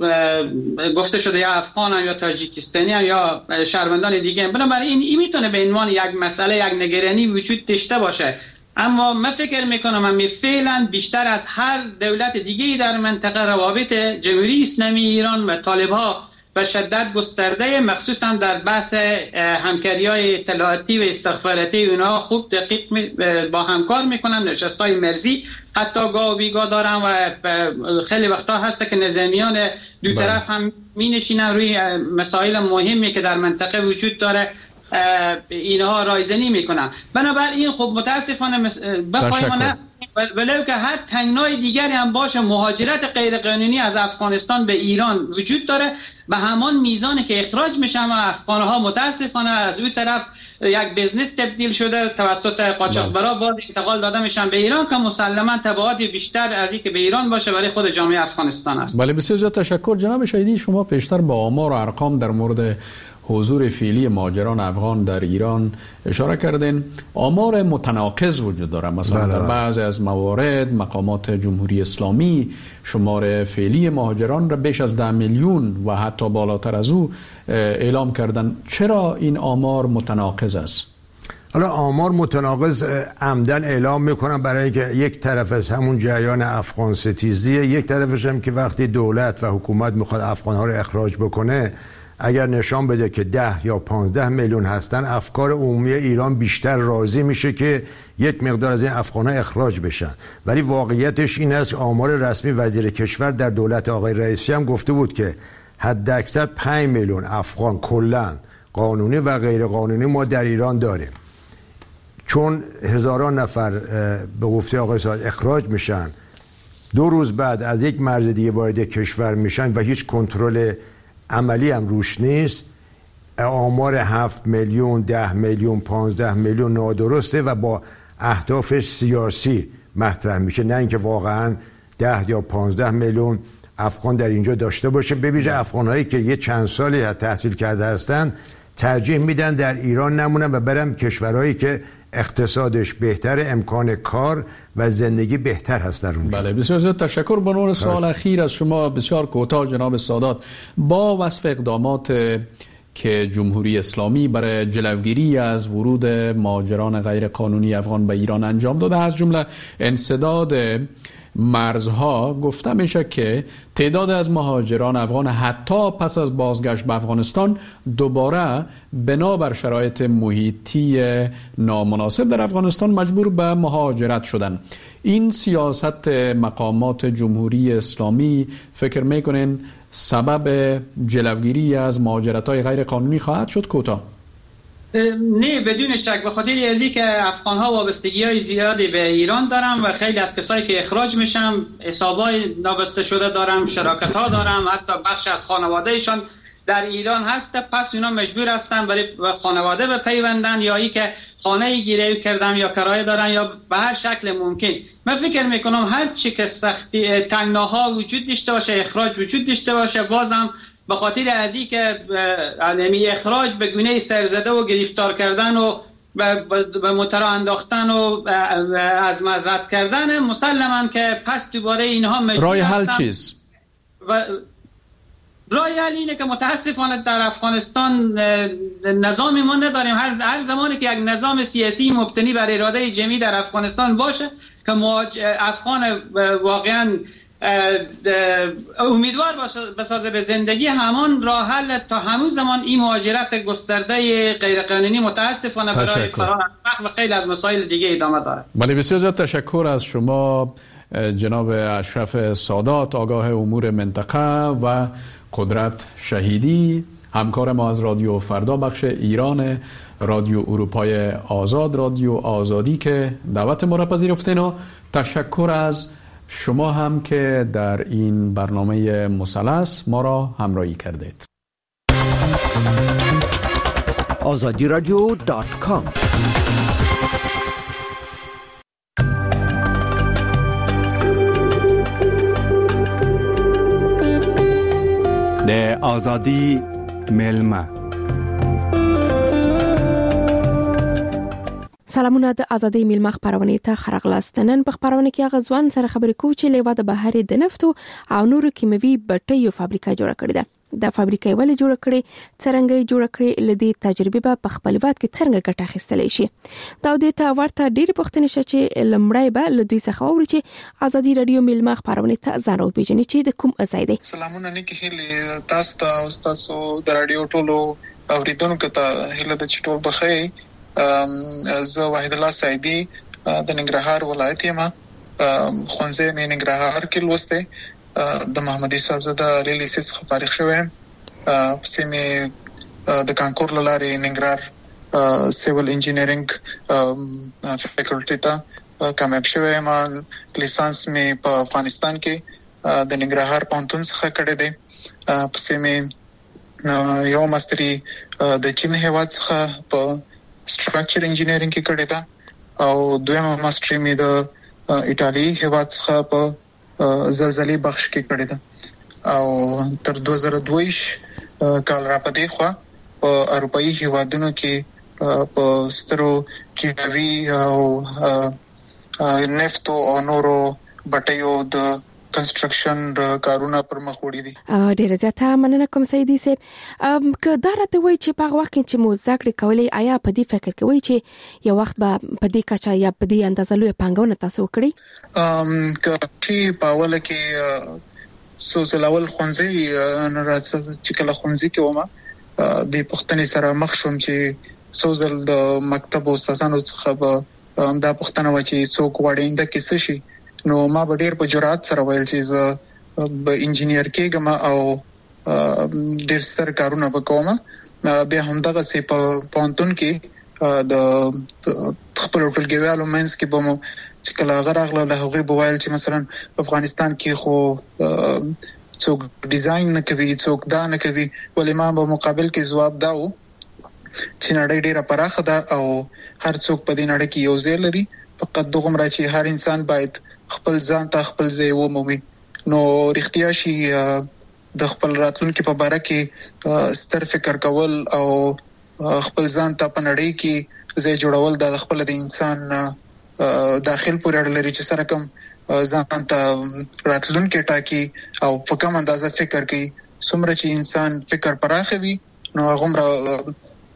گفته شده یا افغان هم یا تاجیکستانی هم یا شهروندان دیگه هم. بنابراین این, این میتونه به عنوان یک مسئله، یک نگرانی وجود داشته باشه. اما من فکر میکنم هم فعلا بیشتر از هر دولت دیگه‌ای در منطقه روابط جمهوری اسلامی ایران و طالب‌ها به شدت گسترده، مخصوصا در بحث همکاری‌های اطلاعاتی و استخباراتی اونها خوب دقیق با همکار میکنن. نشست‌های مرزی حتی گاه و بیگاه دارن و خیلی وقتا هست که نظامیان دو طرف هم مینشینن روی مسائل مهمی که در منطقه وجود داره، اینها رایزنی میکنن. بنابراین خب متاسفانه بخوایم ولو که هر تنگنای دیگری هم باشه، مهاجرت غیرقانونی از افغانستان به ایران وجود داره به همان میزانی که اخراج میشن و افغانها متاسفانه از اون طرف یک بزنس تبدیل شده، توسط قاچاقبرا باز انتقال داده میشن به ایران که مسلما تبعات بیشتر از این که به ایران باشه برای خود جامعه افغانستان است. بله، بسیار زیاد تشکر جناب شهیدی. شما پیشتر با آمار و ارقام در مورد حضور فعلی مهاجران افغان در ایران اشاره کردین. آمار متناقض وجود داره. مثلا بله. در بعضی از موارد مقامات جمهوری اسلامی شمار فعلی مهاجران را بیش از ده میلیون و حتی بالاتر از او اعلام کردن. چرا این آمار متناقض است؟ حالا آمار متناقض عمدن اعلام میکنن برای اینکه یک طرف از همون جریان افغان ستیزیه، یک طرفش هم که وقتی دولت و حکومت میخواد افغانها رو اخراج بکنه، اگر نشان بده که ده یا پانزده میلیون هستن، افکار عمومی ایران بیشتر راضی میشه که یک مقدار از این افغان‌ها اخراج بشن. ولی واقعیتش این است که آمار رسمی وزیر کشور در دولت آقای رئیسی هم گفته بود که حد اکثر پنج میلیون افغان کلاً قانونی و غیر قانونی ما در ایران داریم. چون هزاران نفر به گفته آقای سعادت اخراج میشن، دو روز بعد از یک مرز دیگه وارد کشور میشن و هیچ کنترل عملی هم روش نیست، آمار هفت میلیون، ده میلیون، پانزده میلیون نادرسته و با اهداف سیاسی مطرح میشه، نه اینکه واقعا ده یا پانزده میلیون افغان در اینجا داشته باشه. ببینید افغان هایی که یه چند سالی تحصیل کرده هستن ترجیح میدن در ایران نمونن و برن کشورهایی که اقتصادش بهتر، امکان کار و زندگی بهتر هست در اونجا. بله، بسیار زیاد تشکر. به عنوان سوال اخیر از شما بسیار کوتاه جناب سادات، با وصف اقدامات که جمهوری اسلامی برای جلوگیری از ورود مهاجران غیر قانونی افغان به ایران انجام داده، از جمله انسداد مرزها، گفته میشه که تعداد از مهاجران افغان حتی پس از بازگشت به افغانستان دوباره بنابر شرایط محیطی نامناسب در افغانستان مجبور به مهاجرت شدن. این سیاست مقامات جمهوری اسلامی فکر میکنین سبب جلوگیری از مهاجرت‌های غیر قانونی خواهد شد؟ کوتاه. نه، بدون شک. به خاطر ازی که افغان‌ها وابستگی‌های زیادی به ایران دارن و خیلی از کسایی که اخراج میشن حسابای نابسته شده دارن، شراکت‌ها دارن، حتی بخش از خانواده‌شان در ایران هست، پس اونا مجبور هستن برای خانواده بپیوندن یا ای که خانه گیری کردن یا کرایه دارن یا به هر شکل ممکن. من فکر میکنم هر چی که سختی تنگناها وجود داشته باشه، اخراج وجود داشته باشه، بازم به خاطر از این که علمی اخراج به گونه سرزده و گرفتار کردن و به مترا انداختن و از مزرعت کردن، مسلما که پس دوباره اینها مجبور رای حل چیست؟ و رای حل اینه که متاسفانه در افغانستان نظامی ما نداریم. هر, هر زمانی که یک نظام سیاسی مبتنی بر اراده جمعی در افغانستان باشه که افغان واقعا امیدوار بسازه به زندگی، همان راه حل تا همون زمان این مهاجرت گسترده غیرقانونی متاسفانه برای فرار و خیلی از مسائل دیگه ادامه داره. بله، بسیار زیاد تشکر از شما جناب اشرف سادات، آگاه امور منطقه، و قدرت شهیدی، همکار ما از رادیو فردا بخش ایران رادیو اروپای آزاد، رادیو آزادی که دعوت ما را پذیرفتین و تشکر از شما هم که در این برنامه مثلث ما را همراهی کردید. آزادی رادیو دات کام د آزادی ملما. سلامونه د ازادي میلمه خبرونه ته خرغلاست. نن په خبرونه کې غزوان سره خبرې کوو چې لیوا د بهر د نفتو او نورو کیمیاوي بټیو فابریکه جوړه کړې ده. د فابریکې ولې جوړه کړې، څنګه یې جوړه کړې، لدی تجربه به په خپل وخت کې څنګه ګټه اخیستلی شي. دا د ته ورته ډېر پوښتنې شې چې لمړی به لدی څخه اوري چې ازادي رادیو میلمه خبرونه ته ځانو پیژنې چې د کوم ځای دی. سلامونه نیکی هله تاسو ته او تاسو د رادیو ټولو اوریدونکو ته هله د چټول بخیر. زه وحید الله سعیدی د ننګرهار ولایت یم. خونځه مې ننګرهار کې لوسته. د محمدي صاحبزاده لیسنس څخه فارغ شوم. پسې مې د کانکور لارې ننګرهار سیول انجینیرینګ فیکلټی ته کامیاب شوم. لیسانس مې په افغانستان کې د ننګرهار پوهنتون څخه کړی دی. پسې مې یو ماستری د چین هیواد څخه په سټراکچر انجینیرینګ کې کړی دا او دویمه ماستری مې د ایتالي هیواد څخه په زلزلې بخش کې کړی دا او تر دوه زره دوه کال را پدې خو په اروپאי هیوادونو کې په سترو کیمیاوي او نفت او نورو بټیو د کنستراکشن کارونه پر مخ وړي دي. ډیره زیاته مننه کوم سیدی صاحب. که دا راته وایي چې په وخت کې چې مو ذکر کولې آیا په دې فکر کوي چې یو وخت به په دې کچا یا په دې اندازه لوی پنګونه تاسو کړی؟ ام که چې په اوله کې سوزلول خونځي نه راځي چې کله خونځي کې ومه د پښتنې سره مخ شوم چې سوزل د مکتب استادانو څخه به دا پښتنه و چې څوک وړاندې کې څه شي. نو ما به ډیر په جرأت سره ویل چې زه به انجینیر کېږم او ډیر ستر کارونه وکوم. بیا هم دغه سي په پونتون کې د خپل ټولګیوالو منځ کې به مو چې کله غراغله له هغه بوایل چې مثلا افغانستان کې خو څوک ډیزاین نه کوي، څوک دا نه کوي، ولې ما به مقابل کې جواب داو چې نړۍ ډیره پراخه ده او هر څوک په دې نړۍ کې یو ځای لري. فقط دغه مرا چې هر انسان باید خپل ځان ته خپل ځای ومومي. نو رښتیا شي د خپل راتلونکو په اړه کې ستر فکر کول او خپل ځان ته په نړۍ کې ځای جوړول د خپل د انسان داخل پورې اړه لري چې سره کوم ځان ته راتلونکو ټاکي او په کوم اندازه فکر کوي. څومره چې انسان فکر پراخوي نو هغه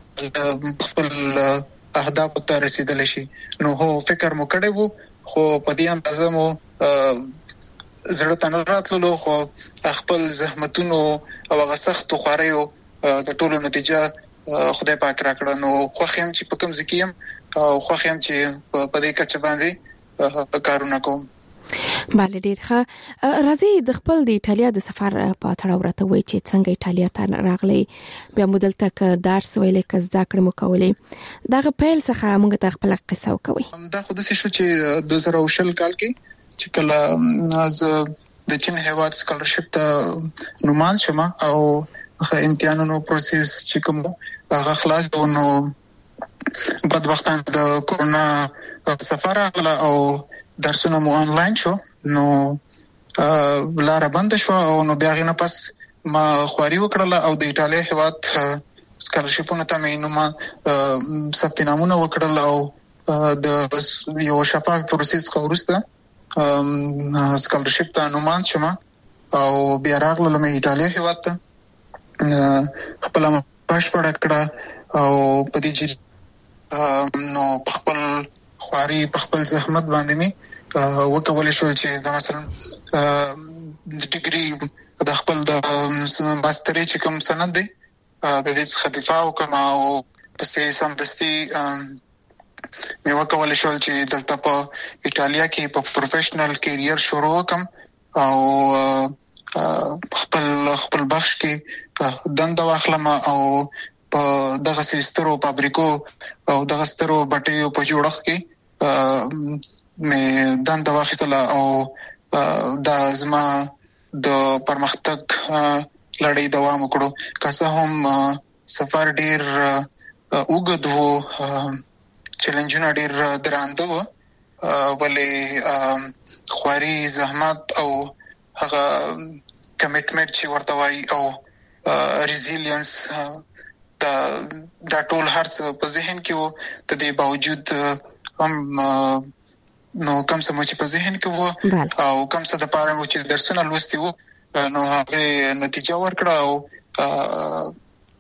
خپل اهداف ته رسیدل شي. نو هو فکر مو کړی وو خو په دې اندازه مو زړه ته نه راتللو، خو خپل زحمتونو او هغه سخت خواريو د ټولو نتیجه خدای پاک راکړه. نو خو خیم چې په کوم ځکیم او خو خیم چې په دې کچه باندې کارونه کوم. بله ډیر ښه. راځي د خپل د ایتالیا د سفر په تړاو راته وایي چې څنګه ایتالیا ته راغلی، بیا مو دلته که درس ویلې که زده کړې مو کولې، دغه پیل څخه موږ ته خپله قصه وکوئ. دا خو داسې شو چې دوه زره شل کال کې چې کله زه د چین هیواد سکالرشپ ته نومان شوم او امتحانونو پروسس چې کوم هغه خلاص و، نو بدبختانه د کورونا سفر راغله او درسونه مو آنلاین شو. نو لاره بند شو او نو بیا غینه پس ما خواري وکړله او د ایتالیا هیواد سکالرشپونه ته مې نو ما ثبت نامونه وکړل او د یو شفاف پروسس وروسته سکالرشپ ته نومان شوم او بیا راغلم ایتالیا هیواد ته خپل پاشپړ کړه او په دې چې نو خپل خواري په خپل زحمت باندې می وکول شو چې دا مثلا د ډیګري د خپل د ماستري چې کوم سند دی د دې څخه دفاع وکم او پسې سمدستي مې وکول شو چې دلته په ایتالیا کې په پروفیشنل کیریئر شروع وکم او خپل خپل بخش کې دنده واخلم او په دغه سیسترو فابریکو او دغه سترو بټیو په جوړښت کې مې دنده واخیستله او دا زما د پرمختګ لړۍ دوام وکړو. که څه هم سفر ډیر اوږد و، چیلنجونه ډیر درانده و، ولې خواري، زحمت او هغه کمیټمنټ چې ورته وایي او ریزیلینس دا دا ټول هرڅه په ذهن کې وو. د دې باوجود هم نو کوم څه چې په ذهن کې وو او کوم څه د پاره مو چې درسونه لوستي وو نو هغه نتیجه ورکړه او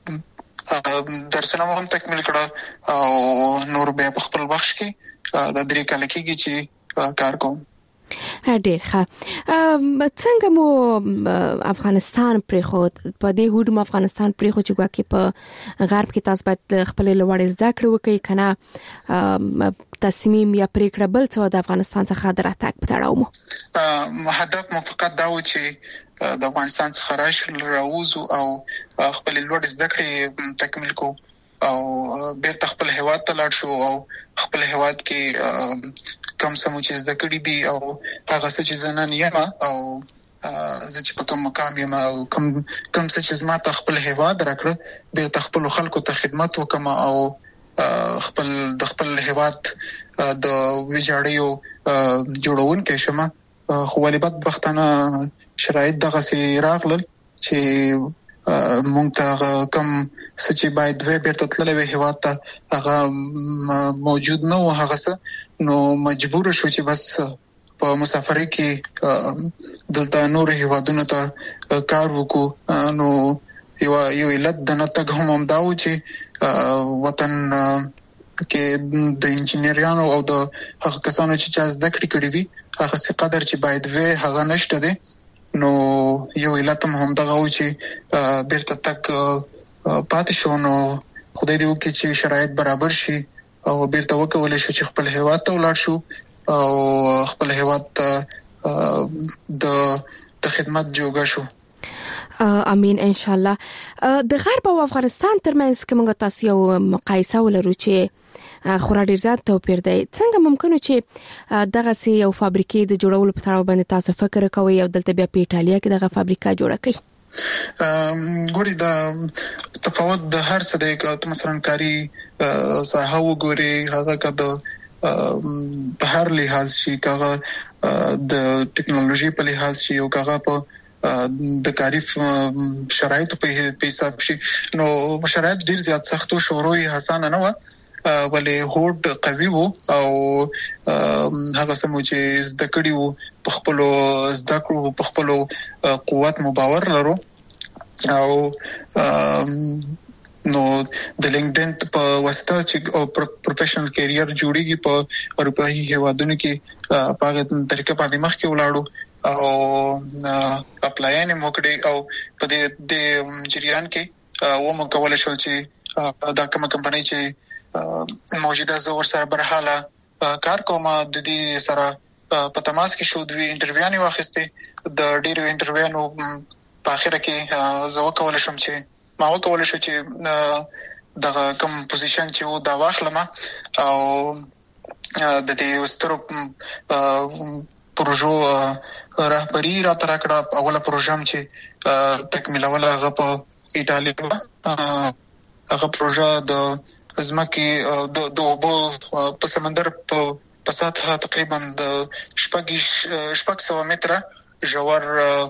درسونه هم تکمیل کړه او نور به په خپل بخش کې د درې کال کېږي چې کار کوم. ډېر ښه. څنګه مو افغانستان پرېښود؟ په دې هوډ مو افغانستان پرېښود چې ګواکې په غرب کې تاسو باید خپل لوړې زده کړې وکړئ، کنه تصمیم یا پریکړه بل څه د افغانستان څخه د راتګ په تړاو مو؟ هدف مو فقط دا و چې د افغانستان څخه راشل راوځو او خپل لوړې زده کړې تکمیل کو او بیرته خپل هیواد ته لاړ شو او خپل هیواد کې کوم څه چې زده کړې دي او هغه څه چې زنان یم او زه چې په کوم مقام یم او کوم کوم څه چې زما ته خپل هیواد راکړه بیرته خپل خلکو ته خدمت وکم او خپل د خپل هیواد د ویجاړیو جوړون کې شمه. خو ولې بدبختانه شرایط دغه سي راغلل چې مونږ ته کوم څه چې باید وې بیرته تللې وې هیواد ته هغه موجود نه و. هغه څه نو مجبور شو چې بس په مسافرۍ کې دلته نور هیوادونو ته کار وکړو. نو یو یو علت د نتګ هم هم دا و چې وطن کې د انجینرانو او د هغه کسانو چې چا زده کړې کړې وي هغه څه قدر چې باید وې هغه نشته دي. نو یو علت هم دغه و چې بیرته تک پاتې شو. نو خدای دې وکړي چې شرایط برابر شي او بیرته وکولای شو چې خپل هیواد ته ولاړ شو او خپل هیواد ته د خدمت جوګه شو. امين ان شاء الله. د غرب او افغانستان ترمنځ کومه تاسو یو مقایسه ولرو چې خورا ډیر زیات توپیر دی، څنګه ممکنه چې دغه سي یو فابریکې د جوړولو په تړاو باندې تاسو فکر کوئ او دلته بیا په ایټالیا کې دغه فابریکه جوړه کړئ؟ ګوري دا تفاوت د هر څه دی. مثلا کاری ساحه وګوري هغه کده په هر لحاظ شي، کغه د ټکنالوژي په لحاظ شي او کغه په د کاری شرایط په حساب شي. نو شرایط ډیر زیات سخت او شوروي حسانه نه و، ولې هوډ قوي وو او هغه سمو چې زده کړی وو په خپل زده کړو په خپل قوت مو باور لرو. او نو د لینکډین په واسطه چې پروفیشنل کیریئر جوړیږي په اروپایي هیوادونو کې په هغه طریقه باندې مخ کې ولاړو او اپلاین مو کړی او په دې د جریان کې و مو کولای شو چې دا کومه کمپنۍ چې موجوده زور سره برحاله کار کوم د دې سره په تماس کې شو. دوی انټرویو واخیسته، د ډیرو انټرویو په اخر کې زه وکولای شم چې ما وکولای شم چې دغه کوم پوزیشن چې و دا واخلم او د دې وسترو پروژو رهبری را تر کړه. اوله پروژه چې تکمیلوله هغه په ایټالیا، هغه پروژه د ازمکه د دوبو په سمندر په سطح تقریبا د شپږ شپږ سو متره ژور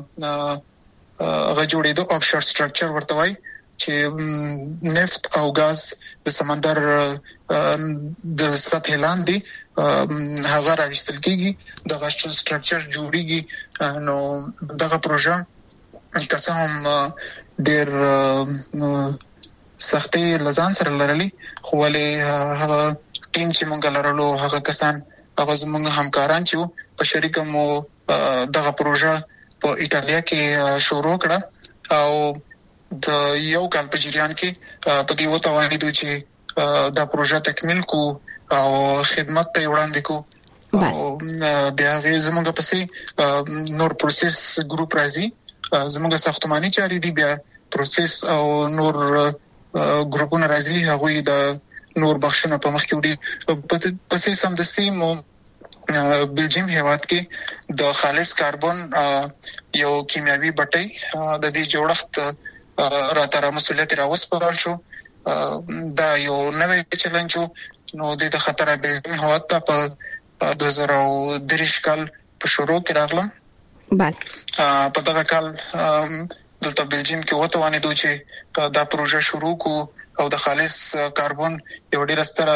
هغه جوړېدو آفشور سټراکچر ورته وایي چې نفت او غاز د سمندر د سطح لاندې هغه راوستل کیږي، د غاز سټراکچر جوړیږي. نو دغه پروژه که هم ډېر سختي لزان سره لرلي، خو ولې هغه ټیم چې مونږ لرلو هغه کسان هغه زموږ همکاران چې په شریک مو دغه پروژه په ایټالیا کې شروع کړه او د یو کال په جریان کې په دې وتوانیدو چې دا پروژه تکمیل کو او خدمت ته وړاندې کو. او بیا غیر زموږ پسې نور پروسس ګروپ راځي، زموږ ساختماني چاري دي، بیا پروسس او نور ګروپونه راځي هغه د نور بخښنه په مخ کې وړي. پسې سمدستي مو بلجیم هیواد کې د خالص کاربن یو کیمیاوي بټۍ د دې جوړښت راتره مسولیت راوسپارل شو. دا یو نوې چیلنج نو د خطر بلجیم هیواد ته په دوه زره درې کال په شروع کې راغلم. بله په دغه کال دلته بلجیم کې وته وانه دوی چې دا پروژه شروع کو او د خالص کاربن یو ډیر ستره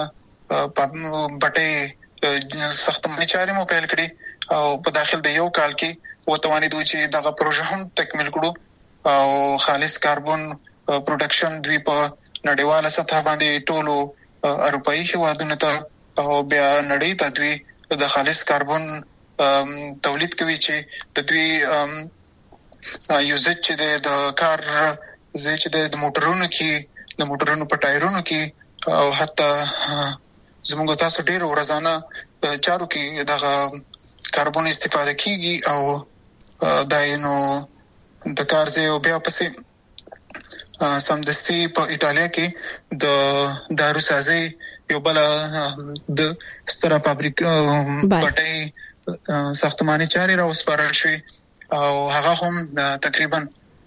بټۍ سختمنې چارې مو پیل کړې او په داخل د یو کال کې وته وانه دوی چې دغه پروژه هم تکمیل کړو او خالص کاربن پروډکشن دوی په نړیواله سطح باندې ټولو اروپאי هیوادونو ته او بیا نړۍ ته دوی د خالص کاربن تولید کوي چې د دوی یوزج چې د کار زه چې د موټرونو کې د موټرونو په ټایرونو کې او حتی زموږ تاسو ډیر ورځانه چارو کې د کاربن استفاده کیږي او دا نو د کار زه او بیا پسې سمدستي په ایتالیا کې د دارو سازي یو بل د ستره فابریکه پټي ساختماني چاري راوسپارل شوی او هغه هم تقریبا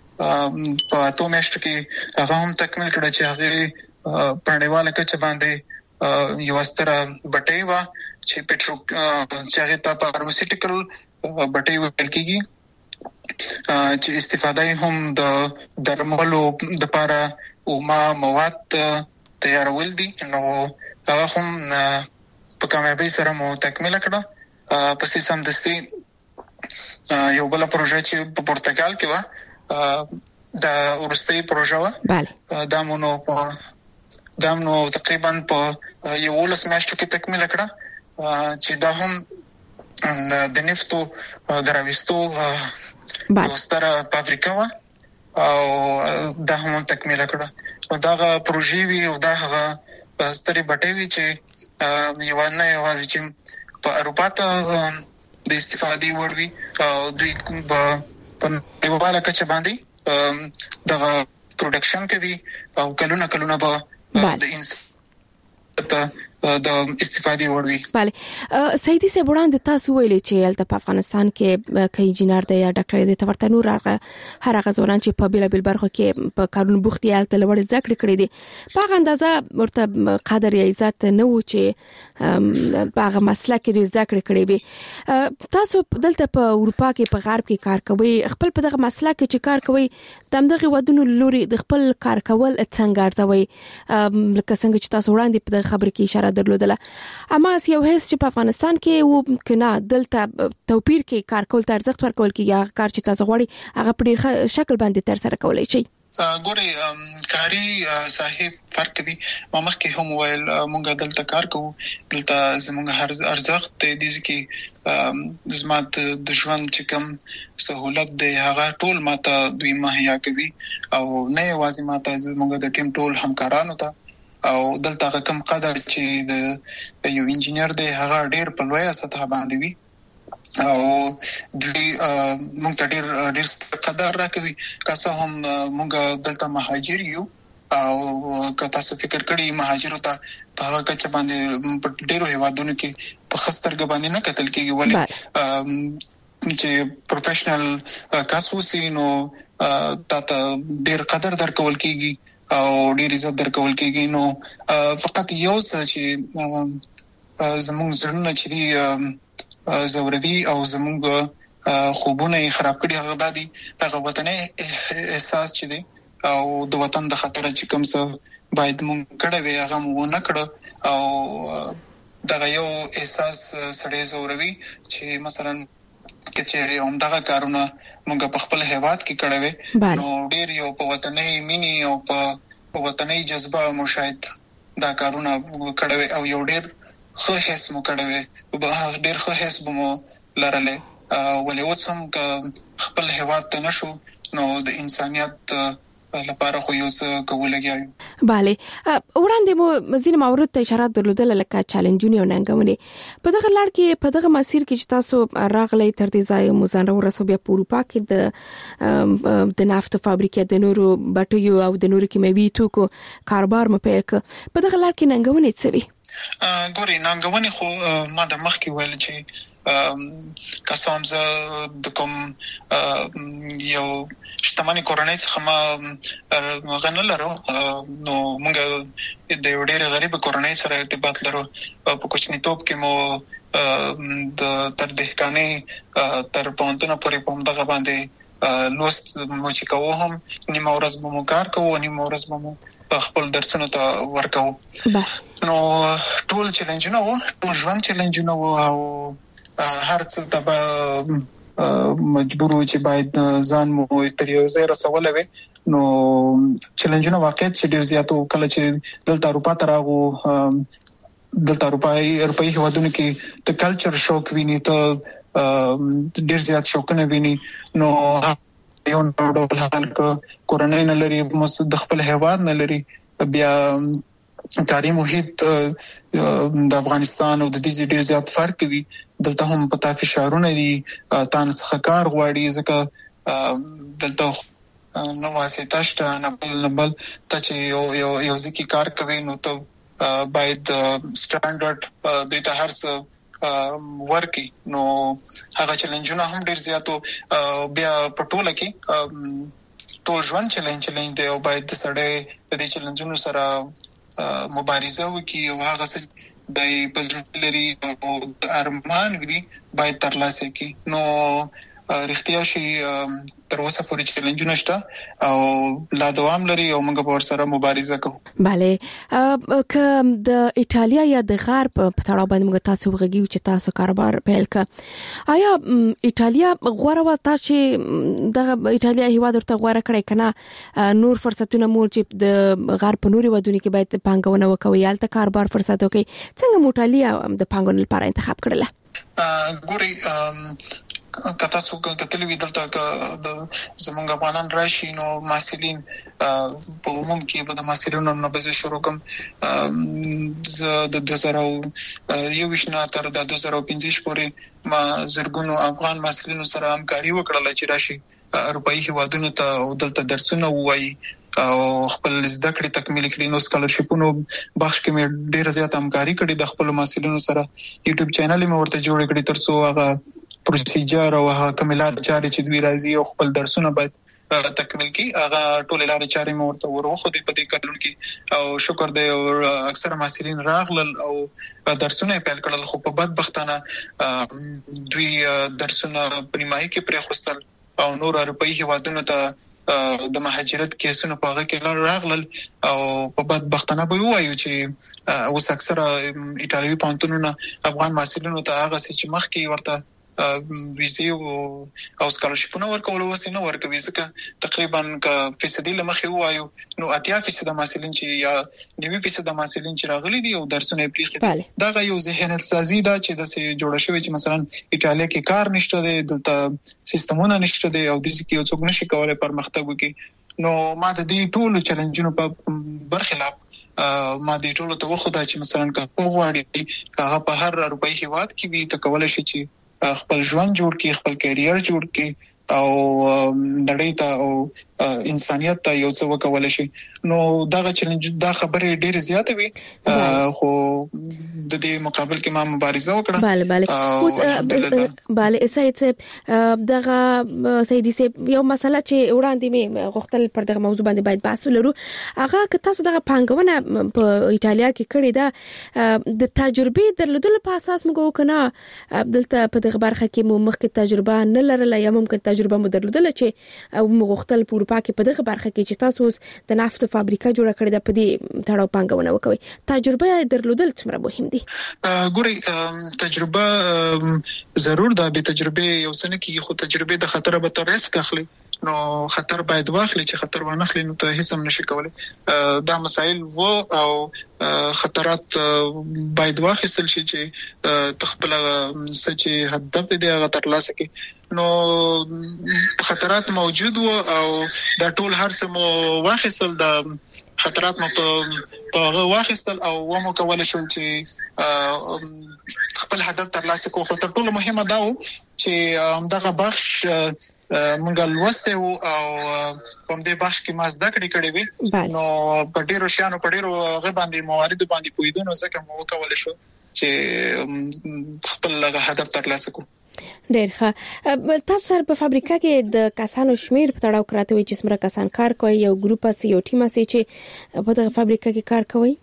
په تو میاشت کې هغه هم تکمیل کړه چې هغه پړنیواله کې باندې یو ستره بټي وا چې پټرو چې هغه ته فارماسیوټیکل بټي ویل کېږي چې استفاده هم د درملو د لپاره او ما مواد تیارول دي نو هغه هم په کامیابی سره مو تکمیل کړه. پسې سمدستي یو بل پروژه چې په پرتګال کې و دا ورستۍ پروژه و دا مونږ په دا مونږ تقریبا په یو ولس میاشتو کې تکمیل کړه چې دا هم د نفتو دراوستو د ستره فابریکه و او دا هم تکمیل کړه. نو دا پروژې وی او دا هغه ستري بټې وی چې یو نه یوازې چې په اروپا ته د استفادې وړوي او دوی په نړیواله کچه باندې د پروډکشن کوي او کلونه کلونه به د انسان د استفادې وړوي. بله سیدی سے وړاندې تاسو ویلې چې الته په افغانستان کې کای انجینر دی یا ډاکټر دی تورته نور هغه هر هغه ځوانان چې په بیل بیل برخو کې په کارونو بوختي الته لوړ زده کړې کړې دي په اندازه ورته قدر یا عزت نه و چې په هغه مسلک کې زده کړې کړې وي. تاسو دلته په اروپا کې په غرب کې کار کوي خپل په دغه مسلک کې چې کار کوي دمدغه ودونو لوري د خپل کار کول څنګه ارزوي لکه څنګه چې تاسو وړاندې په خبرې کې اشاره درلودله اما یو هیڅ چې په افغانستان کې و کنه دلته توپیر کې کار کول تر ارزښت ورکول کې کار چې تاسو غواړي هغه په ډیر شکل باندې تر سره کولای شي. ګوري کاری صاحب فرق کوي ما مخکې هم ویل مونږ دلته کار کوو دلته زموږ هر ارزښت د دې کې زمات د ژوند چې کوم سہولت دی هغه ټول ماته دوی مهیا کوي او نه یوازې ماته زموږ د ټیم ټول همکارانو ته او دلته کوم قدر چې د یو انجینر دی هغه ډیر په لویه سطح باندې وي او دوی مونږ ته ډیر ډیر قدر راکوي که څه هم مونږ دلته مهاجر یو او که تاسو فکر کړئ مهاجرو ته په هغه کچه باندې په ډیرو هیوادونو کې په خسترګ باندې نه کتل کېږي ولې چې پروفیشنل کس وسی نو تاسو ډیر قدر درکول کېږي او ډیر عزت درکول کېږي نو فقط یو څه چې زموږ ځړنه چې دی زوروي او زموږ خوبونه یې خراب کړي هغه دادي هغه وطني احساس چې دی او د وطن د خطر چې کوم څه باید مونږ کړه وي هغه مونږ نه کړه او دا یو احساس سړی زوروي چې مثلا کچېری هم دا کارونه مونږ په خپل هیواد کې کړه وي نو ډیر یو په وطني مینی او په وطني جذبه مشاهد دا کارونه کړه وي او یو ډیر خو هیڅ مو کړوي به ډیر خو هیڅ بمو لرله ولې اوس هم خپل هیواد ته نشو نو د انسانيت لپاره خو یو څه کولګیایو. bale وړاندې مو ځین مورد ته اشاره درلودل لکه چالنجونه او ننګونې په دغه لړ کې په دغه مسیر کې چې تاسو راغلي تر دې ځای مو ځان ورسو بیا په اروپا کې د د نفت فابریکې د نورو بټیو او د نورو کیمیاوي توکو کاروبار مو پیل ک په دغه لړ کې ننګونې څه وي؟ ګوري ننګونې خو ما د مخکې ویل چې کسام زه د کوم یو شتمنۍ کورنۍ څخه ما غنل لرو نو موږ د یو ډېر غریب کورنۍ سره ارتباط لرو په کوچنیتوب کې مو د تر دهقانۍ تر پوهنتون پورې په همدغه باندې لوست مو چې کوو هم نیمه ورځ به مو کار کوو نیمه ورځ به مو خپل درسونه ته ورکوو نو ټول چیلنجونه وو ټول ژوند چیلنجونه وو او هر څه ته مجبور و چې باید ځان مو تر یو ځای رسولای وي نو چیلنجونه واقعیت چې ډیر زیات کله چې دلته اروپا ته راغو دلته اروپای اروپای هیوادونو کې د کلچر شوک ویني ته ډیر زیات شوکونه ویني نو یو ډول حال کورنۍ نه لري د خپل هیواد نه لري بیا کاري محیط د افغانستان او د دې ډیر زیات فرق وي دلته هم پتا فشارونه دي تان څخه کار غواړي ځکه دلته نو واسطه شته نه بل نه بل ته چې یو یو یو ځکه کار کوي نو ته باید سټانډرډ د ته هر څه ورکی نو هغه چیلنجونه هم ډیر زیاتو بیا پټوله کې ټول ژوند چیلنج چیلنج دی او باید د سړی د دې چیلنجونو سره مبارزه وکړي او هغه څه د پزړه لري او ارمان وي باید ترلاسه کړي نو رښتیا شي تر اوسه پورې چیلنجونه شته او لا دوام لري او موږ په ور سره مبارزه کوو. bale که د ایتالیا یا د غرب په تړاو باندې موږ تاسو وغږیو چې تاسو کاروبار پیل ک آیا ایتالیا غوړه و تاسو د ایتالیا هیواد ورته غوړه کړی کنه نور فرصتونه مول چې د غرب په نوري ودونی کې باید پانګونه وکوي یالته کاروبار فرصت وکي څنګه موټالیا د پانګونې لپاره انتخاب کړل؟ ګوري کتا سو کتل وی دلته د زمونږ افغانان راشي نو محصلین په عموم کې په د محصلینو نو به شروع کوم د دوه زره یو نه تر د دوه زره پنځه پورې ما زرګونو افغان محصلینو سره همکاري وکړه چې راشي اروپאי هیوادونو ته دلته درسونه وایي او خپل زده کړې تکمیل کړي نو سکالرشپونو بخش کې مې ډېر زیات همکاري کړې د خپل محصلینو سره یوټیوب چینل مې ورته جوړ کړی ترڅو هغه پروسیجر او هغه کملات چارې چې دوی راځي او خپل درسونه باید تکمیل کړي هغه ټول لارې چارې مې ورته ورخو دي په دې کلون کې او شکر دی او اکثر محصلین راغلل او درسونه پیل کړل خو په بدبختانه دوی درسونه په نیمایي کې پرې خوستل او نور اروپאי هیوادونو ته د مهاجرت کیسونو په هغه کې راغلل او په بدبختانه به وایو چې اوس اکثر ایتالوي پانتونونه افغان محصلینو ته هغه چې مخکې ورته ویزه او سکالرشپونه ورکول وسینه ورکوي ځکه تقریبا ک فیصدي لمخې وایو نو اتیا فیصد محصلین چې یا نیوي فیصد محصلین چې راغلي دي او درسونه پریخي دا یو ذهنیت سازي دا چې د سه جوړ شوی چې مثلا ایتالیا کې کار نشته دی دلته سیستمونه نشته دی او د ځکه یو څوک نشي کولای پرمختګ وکړي نو ما د دې ټولو چیلنجونو په برخلاف ما دې ټولو ته وخدا چې مثلا که غواړي هغه په هر اروپאי هیواد کې وي ته کولای شي چې خپل ژوند جوړ کړي خپل کیریر جوړ کړي او نړۍ ته او انسانيت ته یو څه وکول شي نو دا چیلنج دا خبره ډیره زیاته وي خو د دې مقابل کې ما مبارزه وکړه bale bale bale سید دغه سیدی سه یو مسله چې وړاندې مې غوښتل پر دغه موضوع باندې باید بحث ولرو هغه که تاسو دغه پانګونه په ایتالیا کې کړې ده د تجربې درلودلو په اساس موږ وکنه دلته په دغه برخه کې مو مخکې تجربه نه لرله یا ممکن تجربه مو درلودله چې موږ غوښتل په اروپا کې په دغه برخه کې چې تاسو د نفت فابریکه جوړه کړې ده په دې تړاو پانګونه وکوي تجربه درلودل څومره مهم دي؟ ګوري تجربه ضرور ده به تجربه یو څه نه کیږي خو تجربه د خطر به تر ریسک اخلي نو خطر باید واخلي چې خطر ونخلي نو ته هیڅ هم نشي کولای دا مسائل وو او خطرات باید واخیستل شي چې تخپل سچ هدف دې هغه ترلاسه کړي نو خطرات موجود وو او دا ټول هر څه مو واخیستل د خطرات مو په هغه واخیستل او ومو کول شو چې خپل هدف ترلاسه کوو خو تر ټولو مهمه دا و چې دغه بخش مونږ لوسته او کوم دې بخش کې ما زده کړې کړې وي نو په ډیرو شانو په ډیرو غو باندې موارد باندې پویدونو ځکه مو کول شو چې خپل هدف ترلاسه کوو. ډېر ښه. تاسو سره په فابریکه کې د کسانو شمیر په تړاو کراته وي چې څومره کسان کار کوي یو ګروپ اس یو ټیم اس چې په دغه فابریکه کې کار کوي؟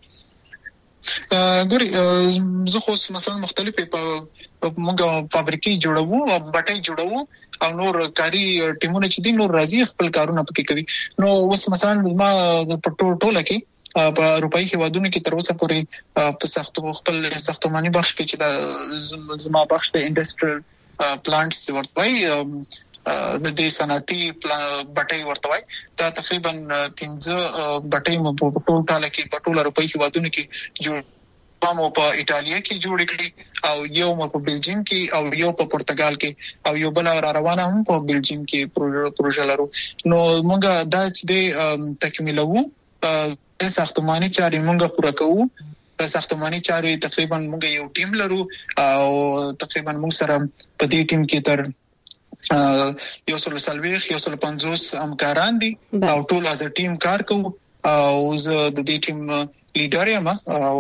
ګوري زه خو مثلا مختلفه په موږ فابریکې جوړوو او بټۍ جوړوو او نور کاری ټیمونه چې دي نور راځي خپل کارونه پکې کوي نو اوس مثلا ما په ټوله کې په اروپאי هیوادونو کې تر اوسه پورې په سختو خپل ساختماني بخش کې چې د زما بخش د انډستریل پلانټس ورته د دې صنعتي بټۍ ورته وای دا تقریبا پنځه بټۍ مو په ټول ټاله کې په ټول اروپאי هیوادونو کې جوړ مو په ایتالیا کې جوړ کړی او یو مو په بلجیم کې او یو په پرتګال کې او یو بل را روانه هم په بلجیم کې پروژه لرو نو موږ دا چې تکمیلوو د ساختماني چارې موږ پوره کوو د ساختماني چارې تقریبا موږ یو ټیم لرو او تقریبا موږ سره په دې ټیم کې تر یو سل سلويخ یو سل پنځوس همکاران دي او ټول از ټیم کار کوو او زه د دې ټیم لیډر یم او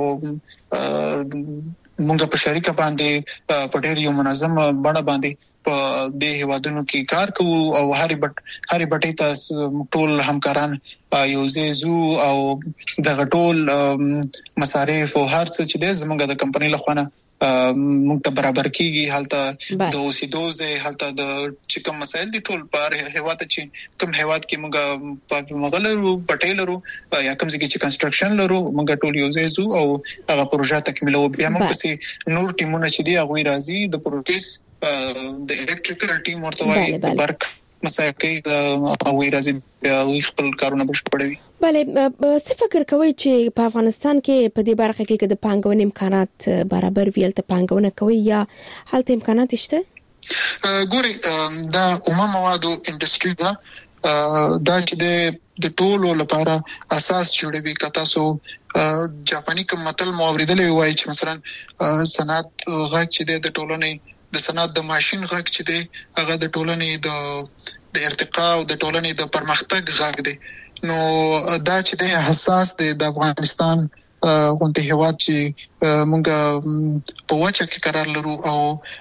موږ په شریکه باندې په ډېر یو منظم بڼه باندې په دې هیوادونو کې کار کوو او هرې بټ هرې بټې ته ټول همکاران یو زیزو او د غټول مصارف او هر څه چې د زموږ د کمپنۍ لخوا موږ ته برابر کیږي حالته د اوسیدوزه حالته د چکم مسایل دي ټول په هیواد چې کوم هیواد کې موږ په مغلرو پټیلرو یا کوم ځای چې کنستراکشن لرو موږ ټول یو ځای زو او هغه پروژه تکمیلو بیا موږ پسې نور ټیمونه چې دی هغه راځي د پروسس د الکتریکل ټیم ورته وایي د برق مسایل کې او راځي خپل کارونه بشپړوي. بله څه فکر کوي چې په افغانستان کې په دې برخه کې د پانګونې امکانات برابر وي ته پانګونه کوي یا هلته امکانات شته؟ ګوري دا عموما موادو انډستری دا دا چې د ټولو لپاره اساس جوړوي کته سو جاپاني کوم متل موریدلې وایي چې مثلا صنعت غږ چې د ټولنې د صنعت د ماشين غږ چې دی هغه د ټولنې د د ارتقا او د ټولنې د پرمختګ غږ دی نو دا چې د حساس دی د افغانستان غونډه هیواد چې مونږ په وچه کې قرار لرو او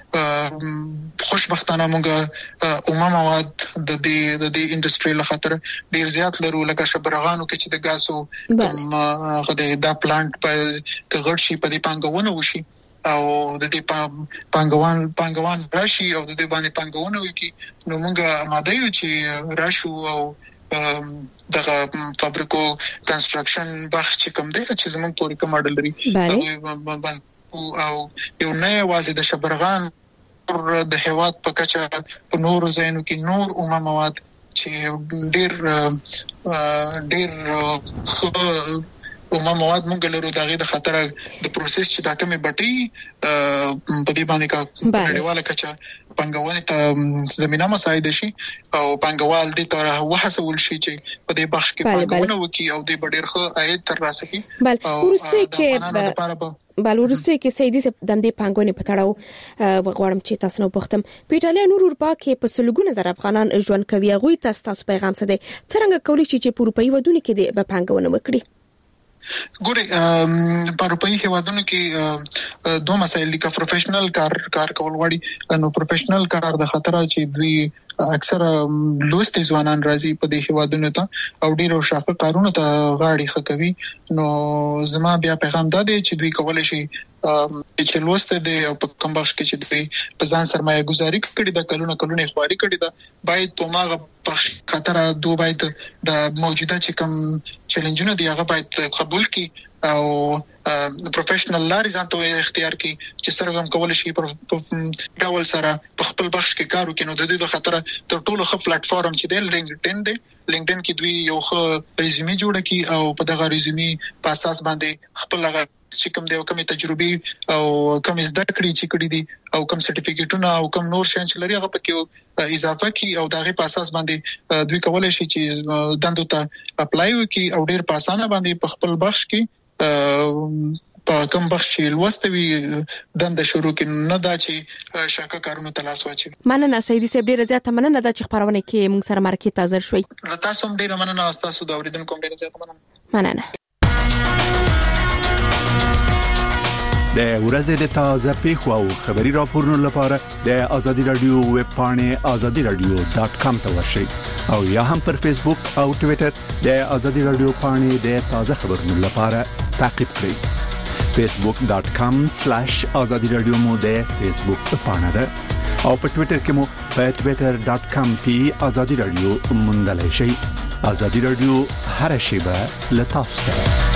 خوشبختانه مونږ عموما مواد د دې د دې انډستری له خاطر ډیر زیات لرو لکه شبرغانو کې چې د غاسو کوم غده دا پلانټ په کغړ شي په دې پانګونه وشي او د دې پانګوان پانګوان راشي او د دې باندې پانګونه وکي نو موږ آماده یو چې راشو او دغه فابریکو کنستراکشن بخش چې کوم دی چې زموږ پورې کوم ماډل لري او یو نه وازه د شبرغان د هیواد په کچه په نور ځایونو کې نور عموما مواد چې ډیر ډیر خو عموما مواد مونږ لرو دغه د خطر د پروسس چې دا کومه بټي په دې باندې کا نړیواله کچه پنګونه ته زمينه مساعده شي او پنګوال دې تر وحسول شي چې په دې بخش کې پنګونه وکي او دې ډېر ښه عاید تر راسه کی بل ورسته کې بل ورسته کې سیدي د دې پنګونه په تړاو وغواړم چې تاسو نو پختم په ایټالیا نور اروپا کې په سلګونه زر افغانان ژوند کوي غوي تاسو پیغام څه دی څنګه کولی شي چې په اروپאי ودونه کې د پنګونه وکړي؟ ګوري په اروپאי هیوادونو کې دوه مسایل دي که پروفیشنل کار کار کول غواړي نو پروفیشنل کار د خطر چې دوی اکثر لوستي ځوانان راځي په دې هیوادونو ته او ډیرو شاخه کارونه ته غاړي خکوي نو زما بیا پیغام دا دی چې دوی کولای شي چې لوسته دي او په کوم بخش کې چې دوی په ځان سرمایه گزاري کړي د کلونه کلونه خواري کړي دا باید په ماغه بخش خطر دوه باید د موجوده چې کوم چیلنجونه دی هغه باید قبول کړي او پروفیشنل لارې ځان ته اختیار کړي چې سره هم کول شي په ډول سره په خپل بخش کې کار وکړي. نو د دې د خاطر تر ټولو ښه پلیټ فارم چې دی لینکډین دی. لینکډین کې دوی یو ښه ریزومې جوړ کړي او په دغه ریزومې په اساس باندې خپل هغه چې کوم دی او کومه تجربه او کوم زده کړې چې کړې دي او کوم سرټیفیکیټونه او کوم نور شین چې لري هغه پکې اضافه کړي او دغه په اساس باندې دوی کولای شي چې دندو ته اپلای وکړي او ډیر په اسانه باندې په خپل بخش کې په کوم بخش چې لوستوي دنده شروع کړي نه دا چې شاکه کارونه تلاش واچي. مننه سیدی صاحب ډیره زیاته مننه د چې خبرونه کې موږ سره مرکه تازه شوي. تاسو هم ډیره مننه تاسو د اوریدونکو ډیره زیاته مننه. مننه. د ورځې د تازه پیښو او خبري راپورونو لپاره د آزادي رادیو ویب پاڼه آزادي رادیو ډاټ کام ته ورشئ او یا هم پر فیسبوک او ټوئیټر د آزادي رادیو پاڼه د تازه خبرونو لپاره تعقیب کړئ. فیسبوک ډاټ کام سلیش آزادي رادیو مو د فیسبوک پاڼه ده او په ټوئیټر کې مو په ټوئیټر ډاټ کام پی آزادي رادیو موندلای شئ. آزادي رادیو هر شیبه له تاسو سره.